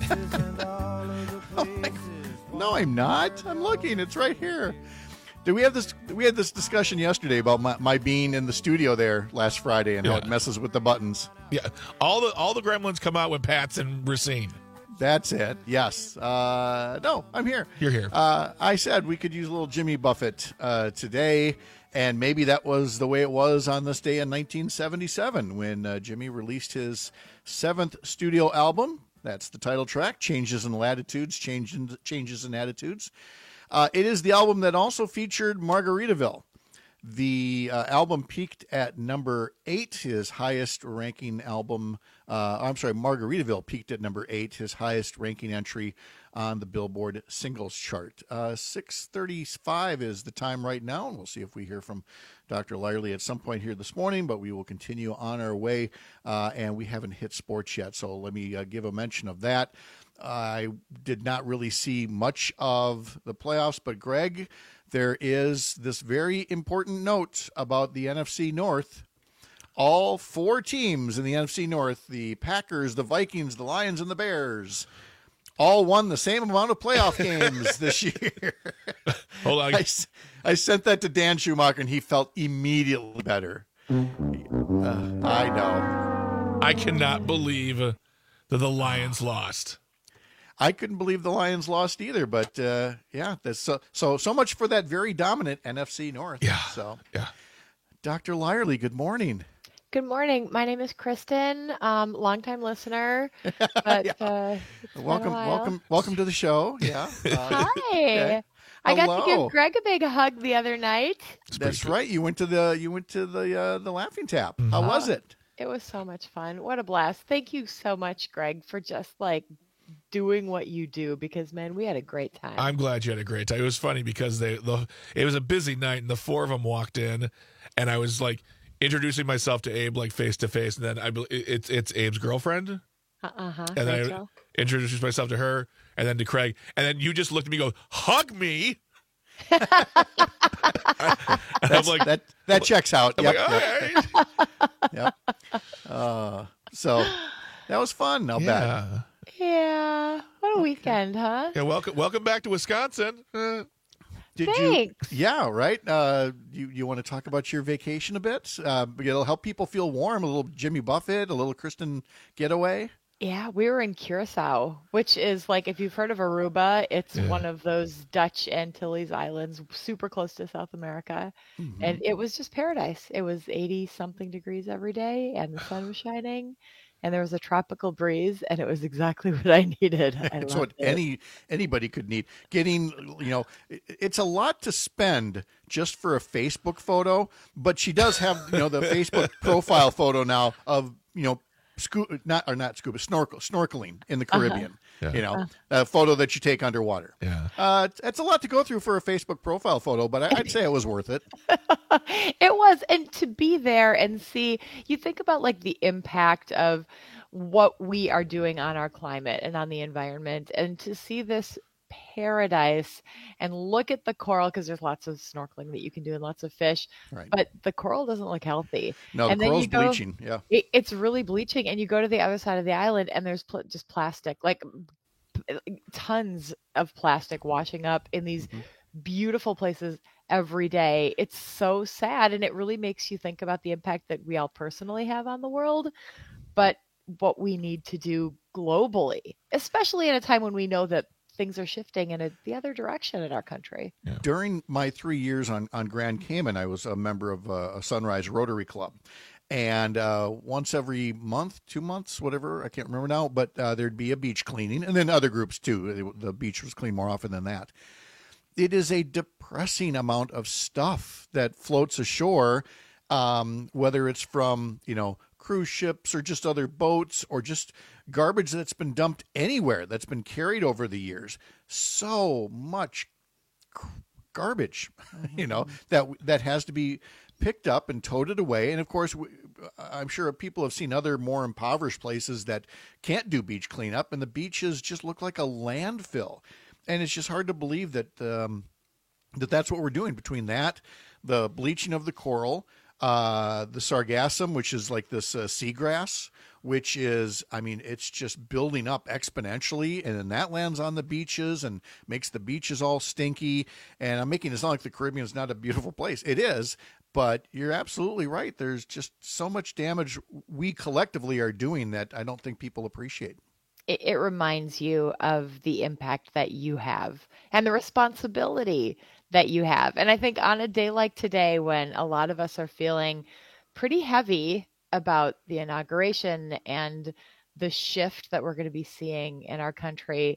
S10: oh my, no, I'm not. I'm looking. It's right here. Did we have this? We had this discussion yesterday about my, my being in the studio there last Friday and yeah. how it messes with the buttons.
S11: Yeah, all the all the gremlins come out when Pat's in Racine.
S10: That's it. Yes. Uh, no, I'm here.
S11: You're here.
S10: Uh, I said we could use a little Jimmy Buffett uh, today, and maybe that was the way it was on this day in nineteen seventy-seven when uh, Jimmy released his seventh studio album. That's the title track, Changes in Latitudes, Change in, Changes in Attitudes. Uh, it is the album that also featured Margaritaville. The uh, album peaked at number eight, his highest ranking album. Uh, I'm sorry, Margaritaville peaked at number eight, his highest ranking entry on the Billboard singles chart. Uh, six thirty-five is the time right now, and we'll see if we hear from Doctor Lyerly at some point here this morning, but we will continue on our way, uh, and we haven't hit sports yet, so let me uh, give a mention of that. I did not really see much of the playoffs, but Greg, there is this very important note about the N F C North. All four teams in the N F C North, the Packers, the Vikings, the Lions, and the Bears, all won the same amount of playoff games this year.
S11: Hold on.
S10: I, I sent that to Dan Schumacher, and he felt immediately better. Uh, I know.
S11: I cannot believe that the Lions lost.
S10: I couldn't believe the Lions lost either, but uh, yeah, that's so, so so much for that very dominant N F C North.
S11: Yeah,
S10: so
S11: yeah.
S10: Doctor Lyerly, good morning.
S5: Good morning. My name is Kristen, um, longtime listener. But
S10: yeah.
S5: uh,
S10: welcome, welcome, welcome to the show. Yeah. Uh,
S5: Hi.
S10: okay.
S5: I got
S10: Hello.
S5: to give Greg a big hug the other night.
S10: That's right. You went to the you went to the uh, the Laughing Tap. Mm-hmm. How was it?
S5: It was so much fun. What a blast! Thank you so much, Greg, for just like doing what you do, because man, we had a great time.
S11: I'm glad you had a great time. It was funny because they the it was a busy night and the four of them walked in, and I was like introducing myself to Abe like face to face, and then I it's it's Abe's girlfriend,
S5: uh-huh,
S11: and
S5: Rachel.
S11: I introduced myself to her, and then to Craig, and then you just looked at me, and go hug me. And
S10: I'm like that that checks out.
S11: I'm
S10: Yep,
S11: like, all
S10: yep.
S11: right.
S10: Yep. Uh, so that was fun. I'll
S11: yeah.
S10: bet.
S5: Yeah. What a weekend, huh?
S11: Yeah. Welcome, welcome back to Wisconsin. Uh,
S10: Did
S5: Thanks.
S10: you? Yeah. Right. Uh, you you want to talk about your vacation a bit? Uh, it'll help people feel warm. A little Jimmy Buffett, a little Kristen getaway.
S5: Yeah, we were in Curacao, which is like, if you've heard of Aruba, it's
S11: Yeah.
S5: one of those Dutch Antilles islands, super close to South America.
S10: Mm-hmm.
S5: And it was just paradise. It was eighty something degrees every day, and the sun was shining, and there was a tropical breeze, and it was exactly what I needed. I
S10: It's what
S5: loved it.
S10: any anybody could need. Getting, you know, it- it's a lot to spend just for a Facebook photo, but she does have, you know, the Facebook profile photo now of, you know, scu- not or not scuba snorkel snorkeling in the Caribbean.
S11: Yeah.
S10: You know, a photo that you take underwater.
S11: Yeah.
S10: Uh, it's, it's a lot to go through for a Facebook profile photo, but I, I'd say it was worth it.
S5: It was. And to be there and see, you think about like the impact of what we are doing on our climate and on the environment, and to see this paradise, and look at the coral, because there's lots of snorkeling that you can do and lots of fish,
S10: Right.
S5: but the coral doesn't look healthy.
S10: No, the
S5: And then
S10: coral's
S5: you go-
S10: bleaching. Yeah.
S5: it, it's really bleaching, and you go to the other side of the island and there's pl- just plastic, like p- tons of plastic washing up in these beautiful places every day. It's so sad, and it really makes you think about the impact that we all personally have on the world, but what we need to do globally, especially at a time when we know that things are shifting in a, the other direction in our country.
S10: During my three years on, on Grand Cayman, I was a member of uh, a Sunrise Rotary Club. And uh, once every month, two months, whatever, I can't remember now, but uh, there'd be a beach cleaning, and then other groups too. The beach was cleaned more often than that. It is a depressing amount of stuff that floats ashore, um, whether it's from, you know, cruise ships or just other boats or just garbage that's been dumped anywhere that's been carried over the years. So much garbage, you know, that that has to be picked up and toted away. And of course, I'm sure people have seen other more impoverished places that can't do beach cleanup, and the beaches just look like a landfill. And it's just hard to believe that um, that that's what we're doing between that, the bleaching of the coral, uh, the sargassum, which is like this uh, seagrass, which is, I mean, it's just building up exponentially, and then that lands on the beaches and makes the beaches all stinky. And I'm making it sound like the Caribbean is not a beautiful place. It is, but you're absolutely right. There's just so much damage we collectively are doing that I don't think people appreciate.
S5: It, it reminds you of the impact that you have and the responsibility that you have. And I think on a day like today, when a lot of us are feeling pretty heavy about the inauguration and the shift that we're going to be seeing in our country,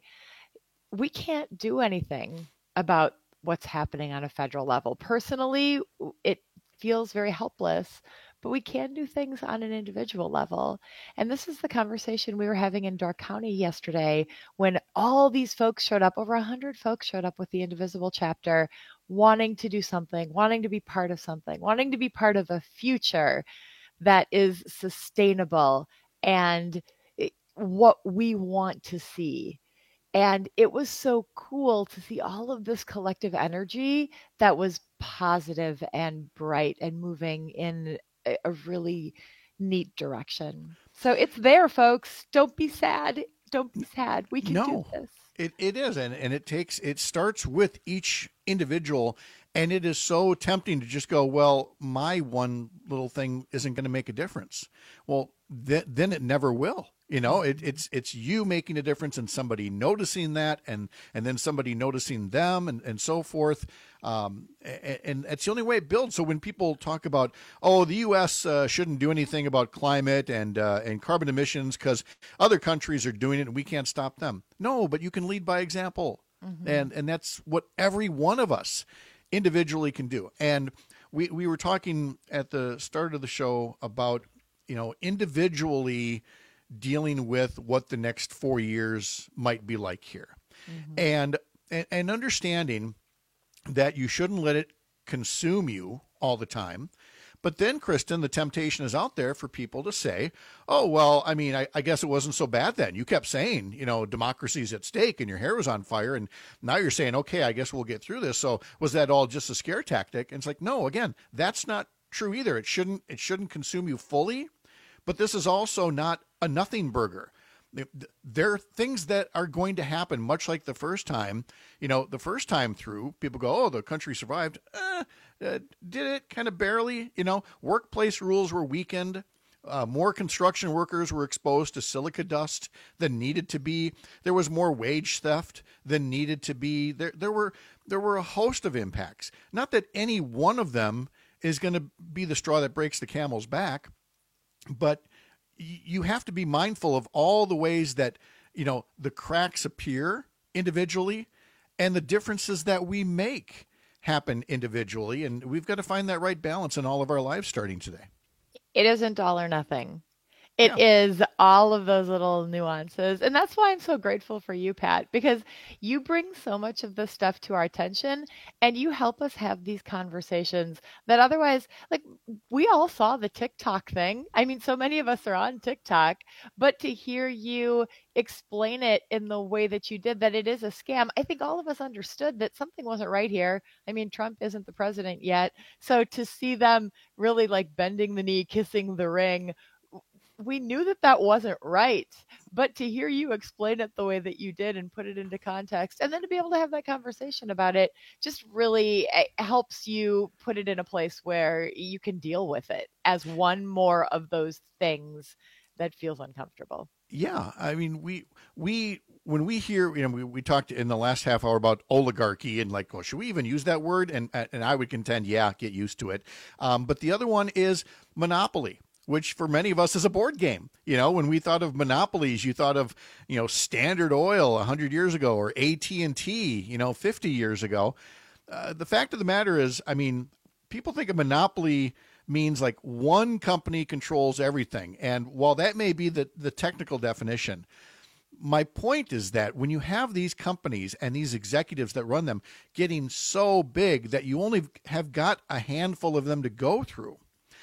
S5: we can't do anything about what's happening on a federal level. Personally, it feels very helpless, but we can do things on an individual level. And this is the conversation we were having in Door County yesterday when all these folks showed up, over one hundred folks showed up with the Indivisible chapter, wanting to do something, wanting to be part of something, wanting to be part of a future that is sustainable and what we want to see. And it was so cool to see all of this collective energy that was positive and bright and moving in a, a really neat direction. So it's there, folks. Don't be sad. Don't be sad. We can
S10: No.
S5: do this.
S10: It it is, and, and it takes it starts with each individual, and it is so tempting to just go, well, my one little thing isn't going to make a difference. Well, th- then it never will. You know, it, it's it's you making a difference and somebody noticing that, and and then somebody noticing them, and, and so forth. Um, and, and it's the only way it builds. So when people talk about, oh, the U S uh, shouldn't do anything about climate and uh, and carbon emissions because other countries are doing it and we can't stop them. No, but you can lead by example,
S5: Mhm.
S10: and and that's what every one of us individually can do. And we we were talking at the start of the show about, you know, individually dealing with what the next four years might be like here. And, and and understanding that you shouldn't let it consume you all the time. But then, Kristen, the temptation is out there for people to say, oh, well, I mean, I, I guess it wasn't so bad then. You kept saying, you know, democracy's at stake and your hair was on fire. And now you're saying, okay, I guess we'll get through this. So was that all just a scare tactic? And it's like, no, again, that's not true either. It shouldn't, it shouldn't consume you fully. But this is also not a nothing burger. There are things that are going to happen, much like the first time. You know, the first time through, people go, oh, the country survived. Uh, uh, did it? Kind of barely. You know, workplace rules were weakened. Uh, more construction workers were exposed to silica dust than needed to be. There was more wage theft than needed to be. There, there were there were a host of impacts. Not that any one of them is going to be the straw that breaks the camel's back, but you have to be mindful of all the ways that, you know, the cracks appear individually and the differences that we make happen individually. And we've got to find that right balance in all of our lives starting today.
S5: It isn't all or nothing. It yeah. is all of those little nuances. And that's why I'm so grateful for you, Pat, because you bring so much of this stuff to our attention and you help us have these conversations that otherwise, like, we all saw the TikTok thing. I mean, so many of us are on TikTok, but to hear you explain it in the way that you did, that it is a scam, I think all of us understood that something wasn't right here. I mean, Trump isn't the president yet. So to see them really like bending the knee, kissing the ring, we knew that that wasn't right, but to hear you explain it the way that you did and put it into context, and then to be able to have that conversation about it just really helps you put it in a place where you can deal with it as one more of those things that feels uncomfortable.
S10: Yeah. I mean, we, we, when we hear, you know, we, we talked in the last half hour about oligarchy and like, well, should we even use that word? And, and I would contend, yeah, get used to it. Um, but the other one is monopoly, which for many of us is a board game. You know, when we thought of monopolies, you thought of, you know, Standard Oil one hundred years ago or A T and T, you know, fifty years ago. Uh, the fact of the matter is, I mean, people think a monopoly means like one company controls everything. And while that may be the, the technical definition, my point is that when you have these companies and these executives that run them getting so big that you only have got a handful of them to go through,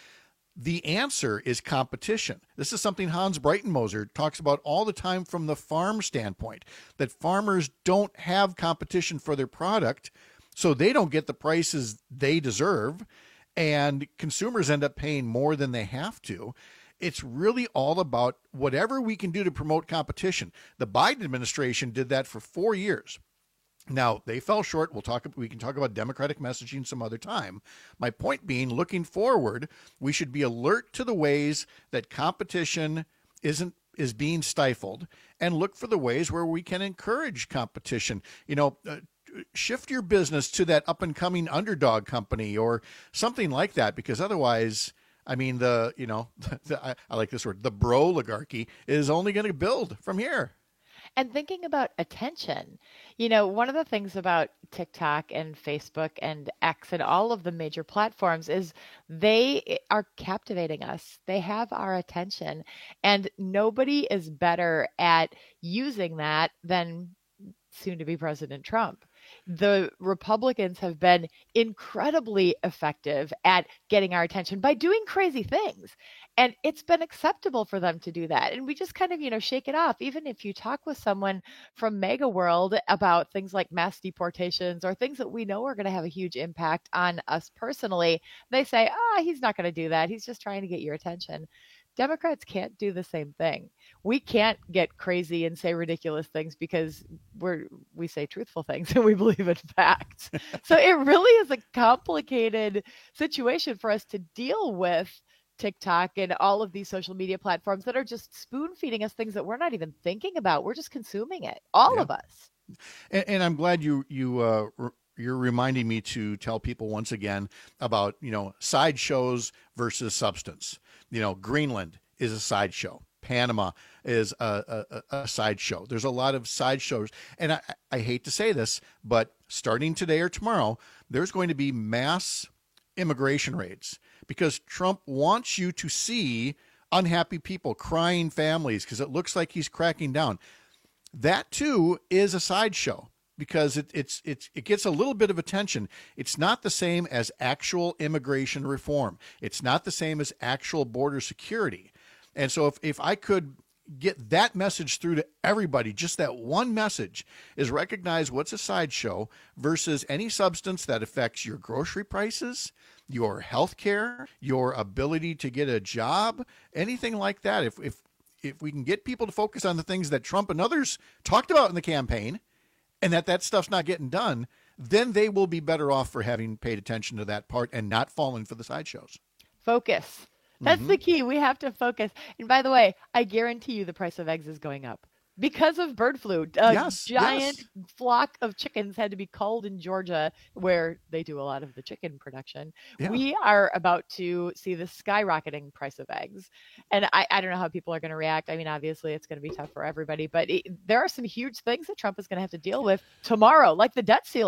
S10: the answer is competition. This is something Hans Breitenmoser talks about all the time from the farm standpoint, that farmers don't have competition for their product, so they don't get the prices they deserve, and consumers end up paying more than they have to. It's really all about whatever we can do to promote competition. The Biden administration did that for four years. Now, they fell short. We'll talk. We can talk about Democratic messaging some other time. My point being, looking forward, we should be alert to the ways that competition isn't is being stifled, and look for the ways where we can encourage competition. You know, uh, shift your business to that up and coming underdog company or something like that, because otherwise, I mean, the you know, the, I, I like this word, the bro oligarchy is only going to build from here.
S5: And thinking about attention, you know, one of the things about TikTok and Facebook and X and all of the major platforms is they are captivating us. They have our attention, and nobody is better at using that than soon to be President Trump. The Republicans have been incredibly effective at getting our attention by doing crazy things. And it's been acceptable for them to do that. And we just kind of, you know, shake it off. Even if you talk with someone from MAGA world about things like mass deportations or things that we know are going to have a huge impact on us personally, they say, ah, oh, he's not going to do that. He's just trying to get your attention. Democrats can't do the same thing. We can't get crazy and say ridiculous things because we're we say truthful things and we believe in facts. So it really is a complicated situation for us to deal with TikTok and all of these social media platforms that are just spoon feeding us things that we're not even thinking about. We're just consuming it, all
S10: yeah.
S5: of us.
S10: And, and I'm glad you you uh, re- you're reminding me to tell people once again about, you know, sideshows versus substance. You know, Greenland is a sideshow. Panama is a, a, a sideshow. There's a lot of sideshows. And I, I hate to say this, but starting today or tomorrow, there's going to be mass immigration raids because Trump wants you to see unhappy people, crying families, because it looks like he's cracking down. That, too, is a sideshow because it, it's, it's, it gets a little bit of attention. It's not the same as actual immigration reform. It's not the same as actual border security. And so if, if I could get that message through to everybody, just that one message is recognize what's a sideshow versus any substance that affects your grocery prices, your health care, your ability to get a job, anything like that. If, if, if we can get people to focus on the things that Trump and others talked about in the campaign and that that stuff's not getting done, then they will be better off for having paid attention to that part and not falling for the sideshows.
S5: Focus. That's
S10: Mm-hmm.
S5: the key. We have to focus. And by the way, I guarantee you the price of eggs is going up because of bird flu. A
S10: Yes,
S5: giant
S10: yes.
S5: flock of chickens had to be culled in Georgia, where they do a lot of the chicken production.
S10: Yeah.
S5: We are about to see the skyrocketing price of eggs. And I, I don't know how people are going to react. I mean, obviously, it's going to be tough for everybody. But it, there are some huge things that Trump is going to have to deal with tomorrow, like the debt ceiling.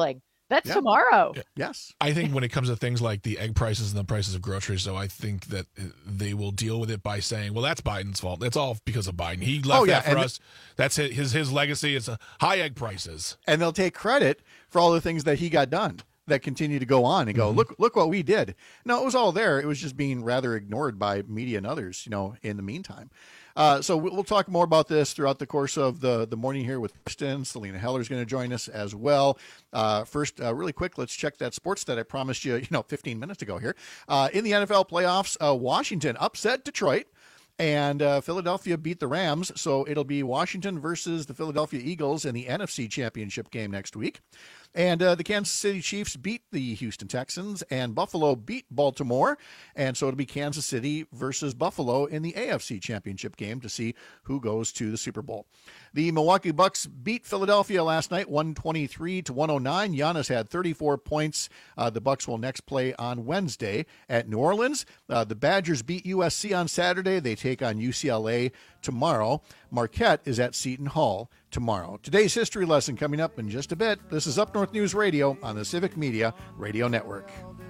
S5: That's
S10: Yeah.
S5: tomorrow.
S11: Yeah.
S10: Yes.
S11: I think when it comes to things like the egg prices and the prices of groceries, though, I think that they will deal with it by saying, well, that's Biden's fault. That's all because of Biden. He left
S10: Oh, yeah,
S11: that for
S10: and
S11: us. That's his, his his legacy. It's uh, high egg prices.
S10: And they'll take credit for all the things that he got done that continue to go on and go,
S11: Mm-hmm.
S10: look, look what we did. No, it was all there. It was just being rather ignored by media and others, you know, in the meantime. Uh, so we'll talk more about this throughout the course of the, the morning here with Kristen. Selena Heller is going to join us as well. Uh, first, uh, really quick, let's check that sports that I promised you, you know, fifteen minutes ago here. Uh, in the N F L playoffs, uh, Washington upset Detroit. And uh, Philadelphia beat the Rams, so it'll be Washington versus the Philadelphia Eagles in the N F C Championship game next week. And uh, the Kansas City Chiefs beat the Houston Texans, and Buffalo beat Baltimore. And so it'll be Kansas City versus Buffalo in the A F C Championship game to see who goes to the Super Bowl. The Milwaukee Bucks beat Philadelphia last night, one twenty-three to one oh nine. Giannis had thirty-four points. Uh, the Bucks will next play on Wednesday at New Orleans. Uh, the Badgers beat U S C on Saturday. They take on U C L A tomorrow. Marquette is at Seton Hall tomorrow. Today's history lesson coming up in just a bit. This is Up North News Radio on the Civic Media Radio Network.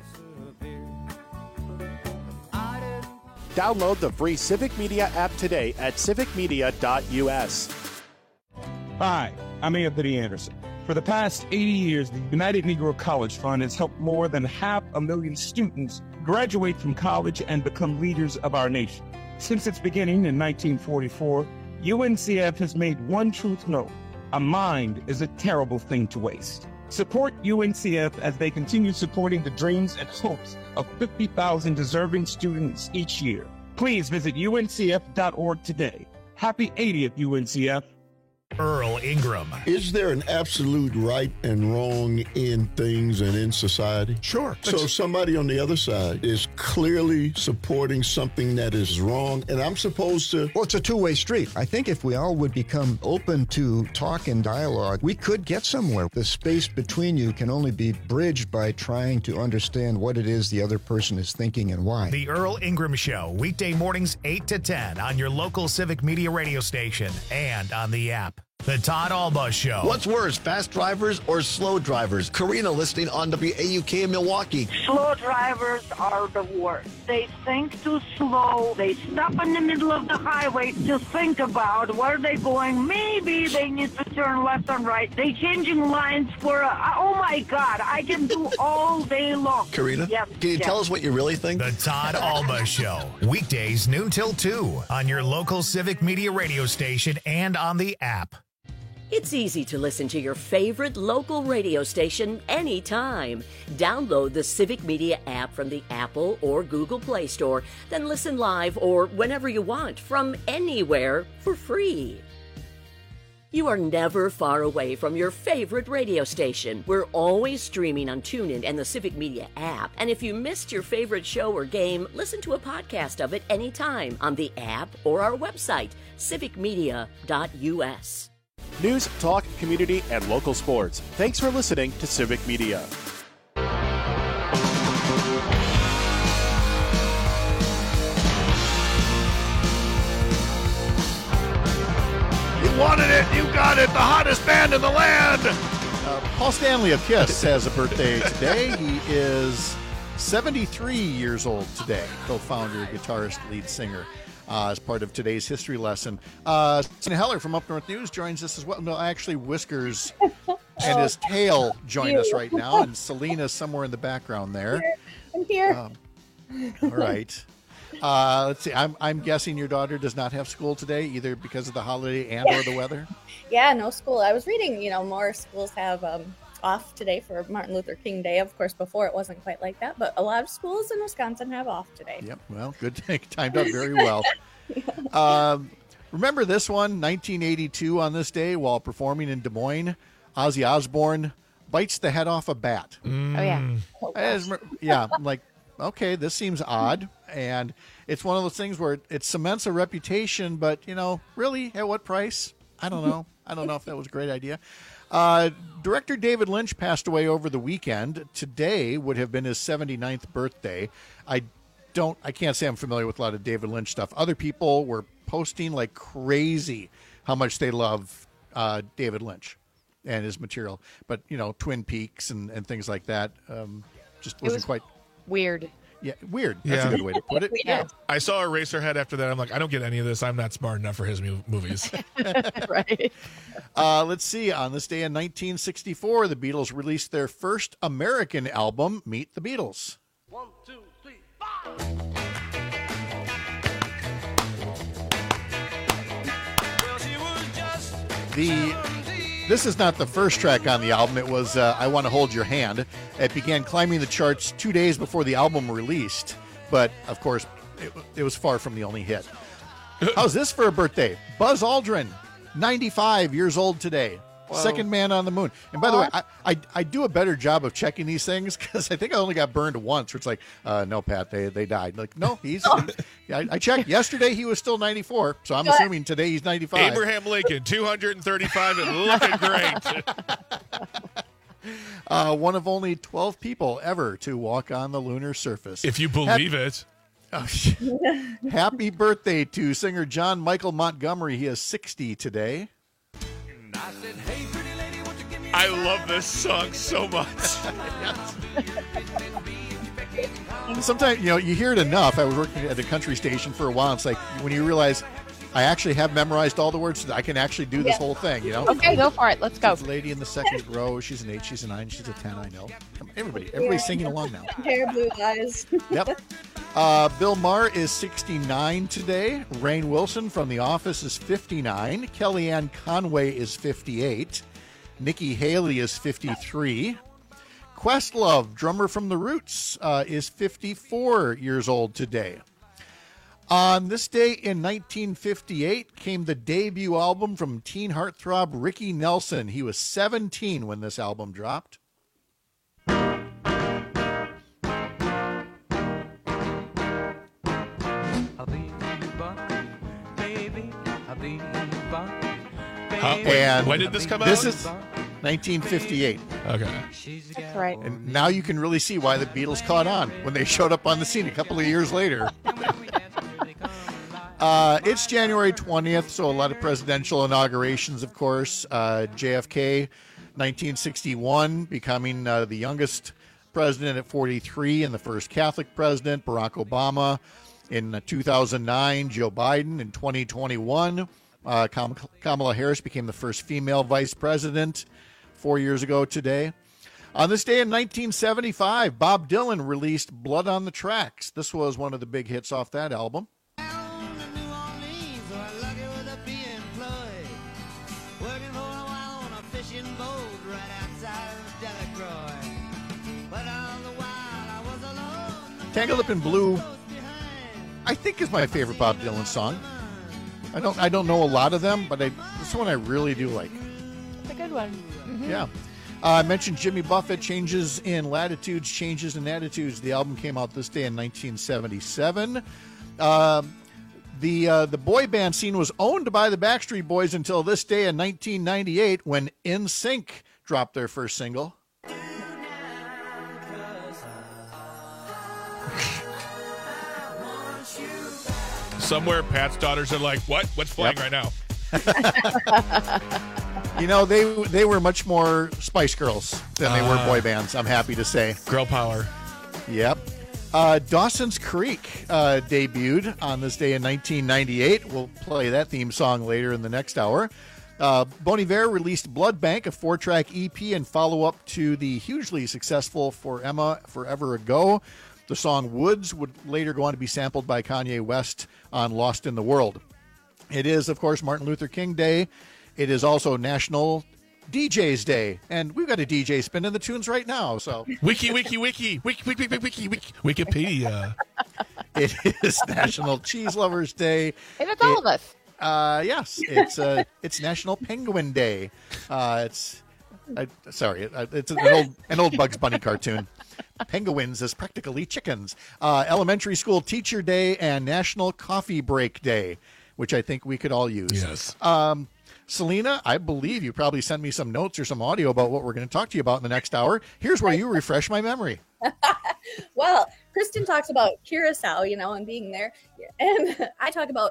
S1: Download the free Civic Media app today at civic media dot u s.
S6: Hi, I'm Anthony Anderson. For the past eighty years, the United Negro College Fund has helped more than half a million students graduate from college and become leaders of our nation. Since its beginning in nineteen forty-four, U N C F has made one truth known: a mind is a terrible thing to waste. Support U N C F as they continue supporting the dreams and hopes of fifty thousand deserving students each year. Please visit U N C F dot org today. Happy eightieth, U N C F.
S3: Earl Ingram.
S7: Is there an absolute right and wrong in things and in society?
S11: Sure.
S7: So somebody on the other side is clearly supporting something that is wrong, and I'm supposed to...
S8: Well, it's a two-way street. I think if we all would become open to talk and dialogue, we could get somewhere. The space between you can only be bridged by trying to understand what it is the other person is thinking and why.
S3: The Earl Ingram Show, weekday mornings eight to ten on your local Civic Media radio station and on the app. The Todd Alba Show.
S12: What's worse, fast drivers or slow drivers? Karina listening on W A U K in Milwaukee.
S9: Slow drivers are the worst. They think too slow. They stop in the middle of the highway to think about where they're going. Maybe they need to turn left and right. They changing lines for, a, oh my God, I can do all day long.
S12: Karina,
S9: yes,
S12: can you
S9: yes.
S12: tell us what you really think?
S3: The Todd Alba Show, weekdays noon till two on your local Civic Media radio station and on the app.
S17: It's easy to listen to your favorite local radio station anytime. Download the Civic Media app from the Apple or Google Play Store, then listen live or whenever you want from anywhere for free. You are never far away from your favorite radio station. We're always streaming on TuneIn and the Civic Media app. And if you missed your favorite show or game, listen to a podcast of it anytime on the app or our website, civic media dot u s.
S1: News, talk, community, and local sports. Thanks for listening to Civic Media.
S10: You wanted it, you got it, the hottest band in the land. Uh, Paul Stanley of KISS has a birthday today. He is seventy-three years old today, co-founder, guitarist, lead singer. Uh, as part of today's history lesson. Uh, Selena Heller from Up North News joins us as well. No, actually, Whiskers and his tail join us right now, and Selena's somewhere in the background there.
S13: I'm here.
S10: Um, all right. Uh, let's see. I'm, I'm guessing your daughter does not have school today, either because of the holiday and or the weather?
S13: Yeah, no school. I was reading, you know, more schools have um, off today for Martin Luther King Day. Of course, before it wasn't quite like that, but a lot of schools in Wisconsin have off today.
S10: Yep. Well, good. Timed out very well. um, remember this one, nineteen eighty-two, on this day, while performing in Des Moines, Ozzy Osbourne bites the head off a bat.
S5: Oh, yeah.
S10: As, yeah, I'm like, okay, this seems odd. And it's one of those things where it cements a reputation, but, you know, really, at what price? I don't know. I don't know if that was a great idea. Uh, director David Lynch passed away over the weekend. Today would have been his seventy-ninth birthday. I don't, I can't say I'm familiar with a lot of David Lynch stuff. Other people were posting like crazy how much they love uh, David Lynch. and his material. But, you know, Twin Peaks and, and things like that um, just wasn't
S5: was
S10: quite
S5: weird.
S10: Yeah, weird. That's
S11: Yeah.
S10: a good way to put it.
S5: Yeah.
S11: I saw Eraserhead after that. I'm like, I don't get any of this. I'm not smart enough for his mu- movies.
S5: Right.
S10: Uh, let's see. On this day in nineteen sixty-four, the Beatles released their first American album, Meet the Beatles.
S14: One, two, three, five.
S10: The This is not the first track on the album. It was uh, I Want to Hold Your Hand. It began climbing the charts two days before the album released. But, of course, it, it was far from the only hit. How's this for a birthday? Buzz Aldrin, ninety-five years old today.
S14: Wow.
S10: Second man on the moon. And by the way, I, I I do a better job of checking these things because I think I only got burned once. Where it's like, uh, no, Pat, they they died. Like, no, he's. yeah, I, I checked yesterday. He was still ninety-four, so I'm assuming today he's ninety-five.
S11: Abraham Lincoln, two hundred thirty-five and looking great.
S10: Uh, one of only twelve people ever to walk on the lunar surface.
S11: If you believe it.
S10: Oh, happy birthday to singer John Michael Montgomery. He is sixty today.
S11: I love this song so much.
S10: Sometimes, you know, you hear it enough. I was working at a country station for a while. It's like when you realize I actually have memorized all the words, I can actually do this
S5: Yeah.
S10: whole thing, you know?
S5: Okay, go for it. Let's go.
S10: Lady in the second row. She's an eight, she's a nine, she's a ten, I know. Come on, everybody, everybody's
S13: Yeah.
S10: singing along now.
S13: Hair, blue eyes.
S10: Yep. Uh, Bill Maher is sixty-nine today. Rainn Wilson from The Office is fifty-nine. Kellyanne Conway is fifty-eight. Nikki Haley is fifty-three. Questlove, drummer from The Roots, uh, is fifty-four years old today. On this day in nineteen fifty-eight came the debut album from teen heartthrob Ricky Nelson. He was seventeen when this album dropped.
S11: Huh?
S10: And
S11: when did this come out?
S10: This is nineteen fifty-eight.
S11: Okay.
S5: That's right.
S10: And now you can really see why the Beatles caught on when they showed up on the scene a couple of years later. Uh, it's January twentieth, so a lot of presidential inaugurations, of course. Uh, J F K, nineteen sixty-one, becoming uh, the youngest president at forty-three and the first Catholic president. Barack Obama in uh, two thousand nine. Joe Biden in twenty twenty-one. Uh, Kam- Kamala Harris became the first female vice president four years ago today. On this day in nineteen seventy-five, Bob Dylan released Blood on the Tracks. This was one of the big hits off that album. Tangled Up in Blue, I think, is my favorite Bob Dylan song. I don't I don't know a lot of them, but I, this one I really do like.
S5: It's a good one. Mhm.
S10: Yeah. Uh, I mentioned Jimmy Buffett, Changes in Latitudes, Changes in Attitudes. The album came out this day in nineteen seventy-seven. Uh, the uh, the boy band scene was owned by the Backstreet Boys until this day in nineteen ninety-eight when N Sync dropped their first single.
S11: Somewhere, Pat's daughters are like, "What? What's playing
S10: Yep.
S11: right now?"
S10: You know, they they were much more Spice Girls than they were
S11: Ah.
S10: boy bands, I'm happy to say.
S11: Girl power.
S10: Yep. Uh, Dawson's Creek uh, debuted on this day in nineteen ninety-eight. We'll play that theme song later in the next hour. Uh, Bon Iver released Blood Bank, a four-track E P and follow-up to the hugely successful For Emma Forever Ago. The song Woods would later go on to be sampled by Kanye West on Lost in the World. It is, of course, Martin Luther King Day. It is also National D J's Day, and we've got a D J spinning the tunes right now. So
S11: Wiki, wiki, wiki, wiki, wiki, wiki, wiki, wiki, Wikipedia.
S10: It is National Cheese Lovers Day.
S5: And it's all of us.
S10: Uh, yes, it's uh, it's National Penguin Day. Uh, it's I, sorry, uh, it's an old an old Bugs Bunny cartoon. Penguins as practically chickens. Uh, Elementary School Teacher Day and National Coffee Break Day, which I think we could all use.
S11: Yes.
S10: Um, Selena, I believe you probably sent me some notes or some audio about what we're going to talk to you about in the next hour. Here's where you refresh my memory.
S13: Well, Kristen talks about Curacao, you know, and being there. And I talk about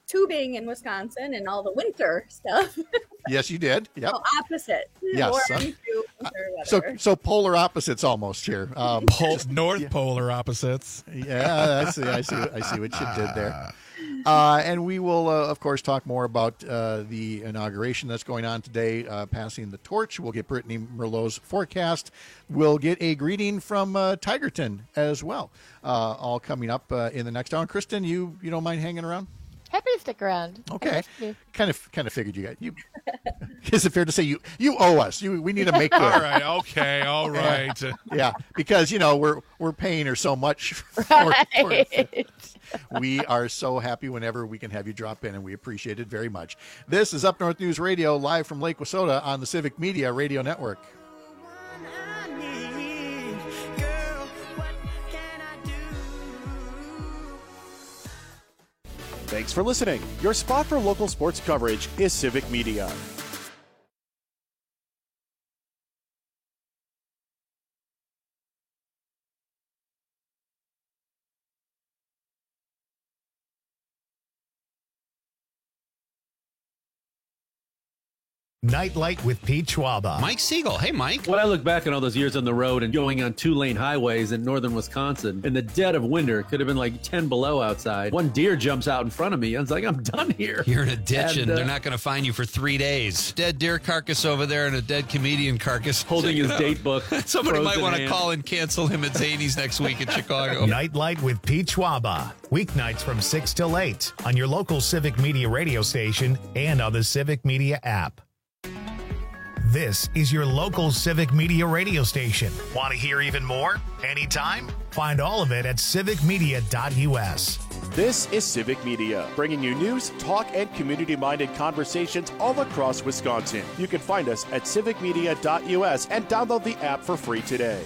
S13: tubing in Wisconsin and all the winter stuff.
S10: Yes, you did. Yep.
S13: So opposite.
S10: Yes.
S13: Warm
S10: uh,
S13: to winter
S10: so
S13: weather.
S10: so polar opposites almost here. Um,
S11: Pol- North yeah. polar opposites.
S10: Yeah, I see. I see. I see what you did there. Uh, and we will, uh, of course, talk more about uh, the inauguration that's going on today, uh, passing the torch. We'll get Brittany Merlot's forecast. We'll get a greeting from uh, Tigerton as well, uh, all coming up uh, in the next hour. Kristen, you you don't mind hanging around?
S5: Happy to stick around.
S10: Okay, kind of kind of figured you got you. Is it fair to say you you owe us? You we need to make good.
S11: All right, okay, all right.
S10: Yeah, because you know we're we're paying her so much. For,
S5: Right.
S10: for, we are so happy whenever we can have you drop in, and we appreciate it very much. This is Up North News Radio, live from Lake Wissota on the Civic Media Radio Network.
S1: Thanks for listening. Your spot for local sports coverage is Civic Media.
S3: Nightlight with Pete Schwaba.
S2: Mike Siegel. Hey, Mike.
S4: When I look back on all those years on the road and going on two-lane highways in northern Wisconsin, in the dead of winter, it could have been like ten below outside. One deer jumps out in front of me. I was like, I'm done here.
S2: You're in a ditch, and,
S4: and uh,
S2: they're not going to find you for three days. Dead deer carcass over there and a dead comedian carcass.
S4: Holding his date book.
S2: Somebody might want to
S4: hand.
S2: call and cancel him at Zany's next week in Chicago.
S3: Nightlight with Pete Schwaba. Weeknights from six till eight on your local Civic Media radio station and on the Civic Media app. This is your local Civic Media radio station. Want to hear even more? Anytime? Find all of it at civic media dot u s.
S1: This is Civic Media, bringing you news, talk, and community-minded conversations all across Wisconsin. You can find us at civic media dot u s and download the app for free today.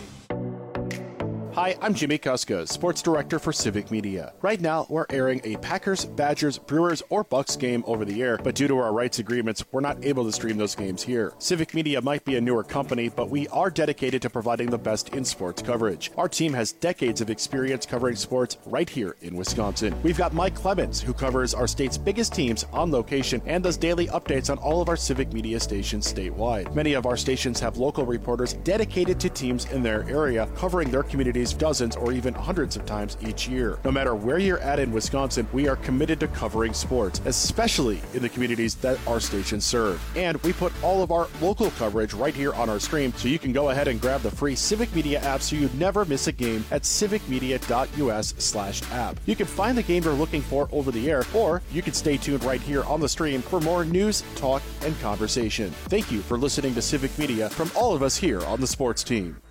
S1: Hi, I'm Jimmy Kuska, Sports Director for Civic Media. Right now, we're airing a Packers, Badgers, Brewers, or Bucks game over the air, but due to our rights agreements, we're not able to stream those games here. Civic Media might be a newer company, but we are dedicated to providing the best in sports coverage. Our team has decades of experience covering sports right here in Wisconsin. We've got Mike Clemens, who covers our state's biggest teams on location and does daily updates on all of our Civic Media stations statewide. Many of our stations have local reporters dedicated to teams in their area, covering their communities dozens or even hundreds of times each year. No matter where you're at in Wisconsin, we are committed to covering sports, especially in the communities that our stations serve. And we put all of our local coverage right here on our stream, so you can go ahead and grab the free Civic Media app so you never miss a game at civic media dot u s slash app. You can find the game you're looking for over the air, or you can stay tuned right here on the stream for more news, talk, and conversation. Thank you for listening to Civic Media from all of us here on the sports team.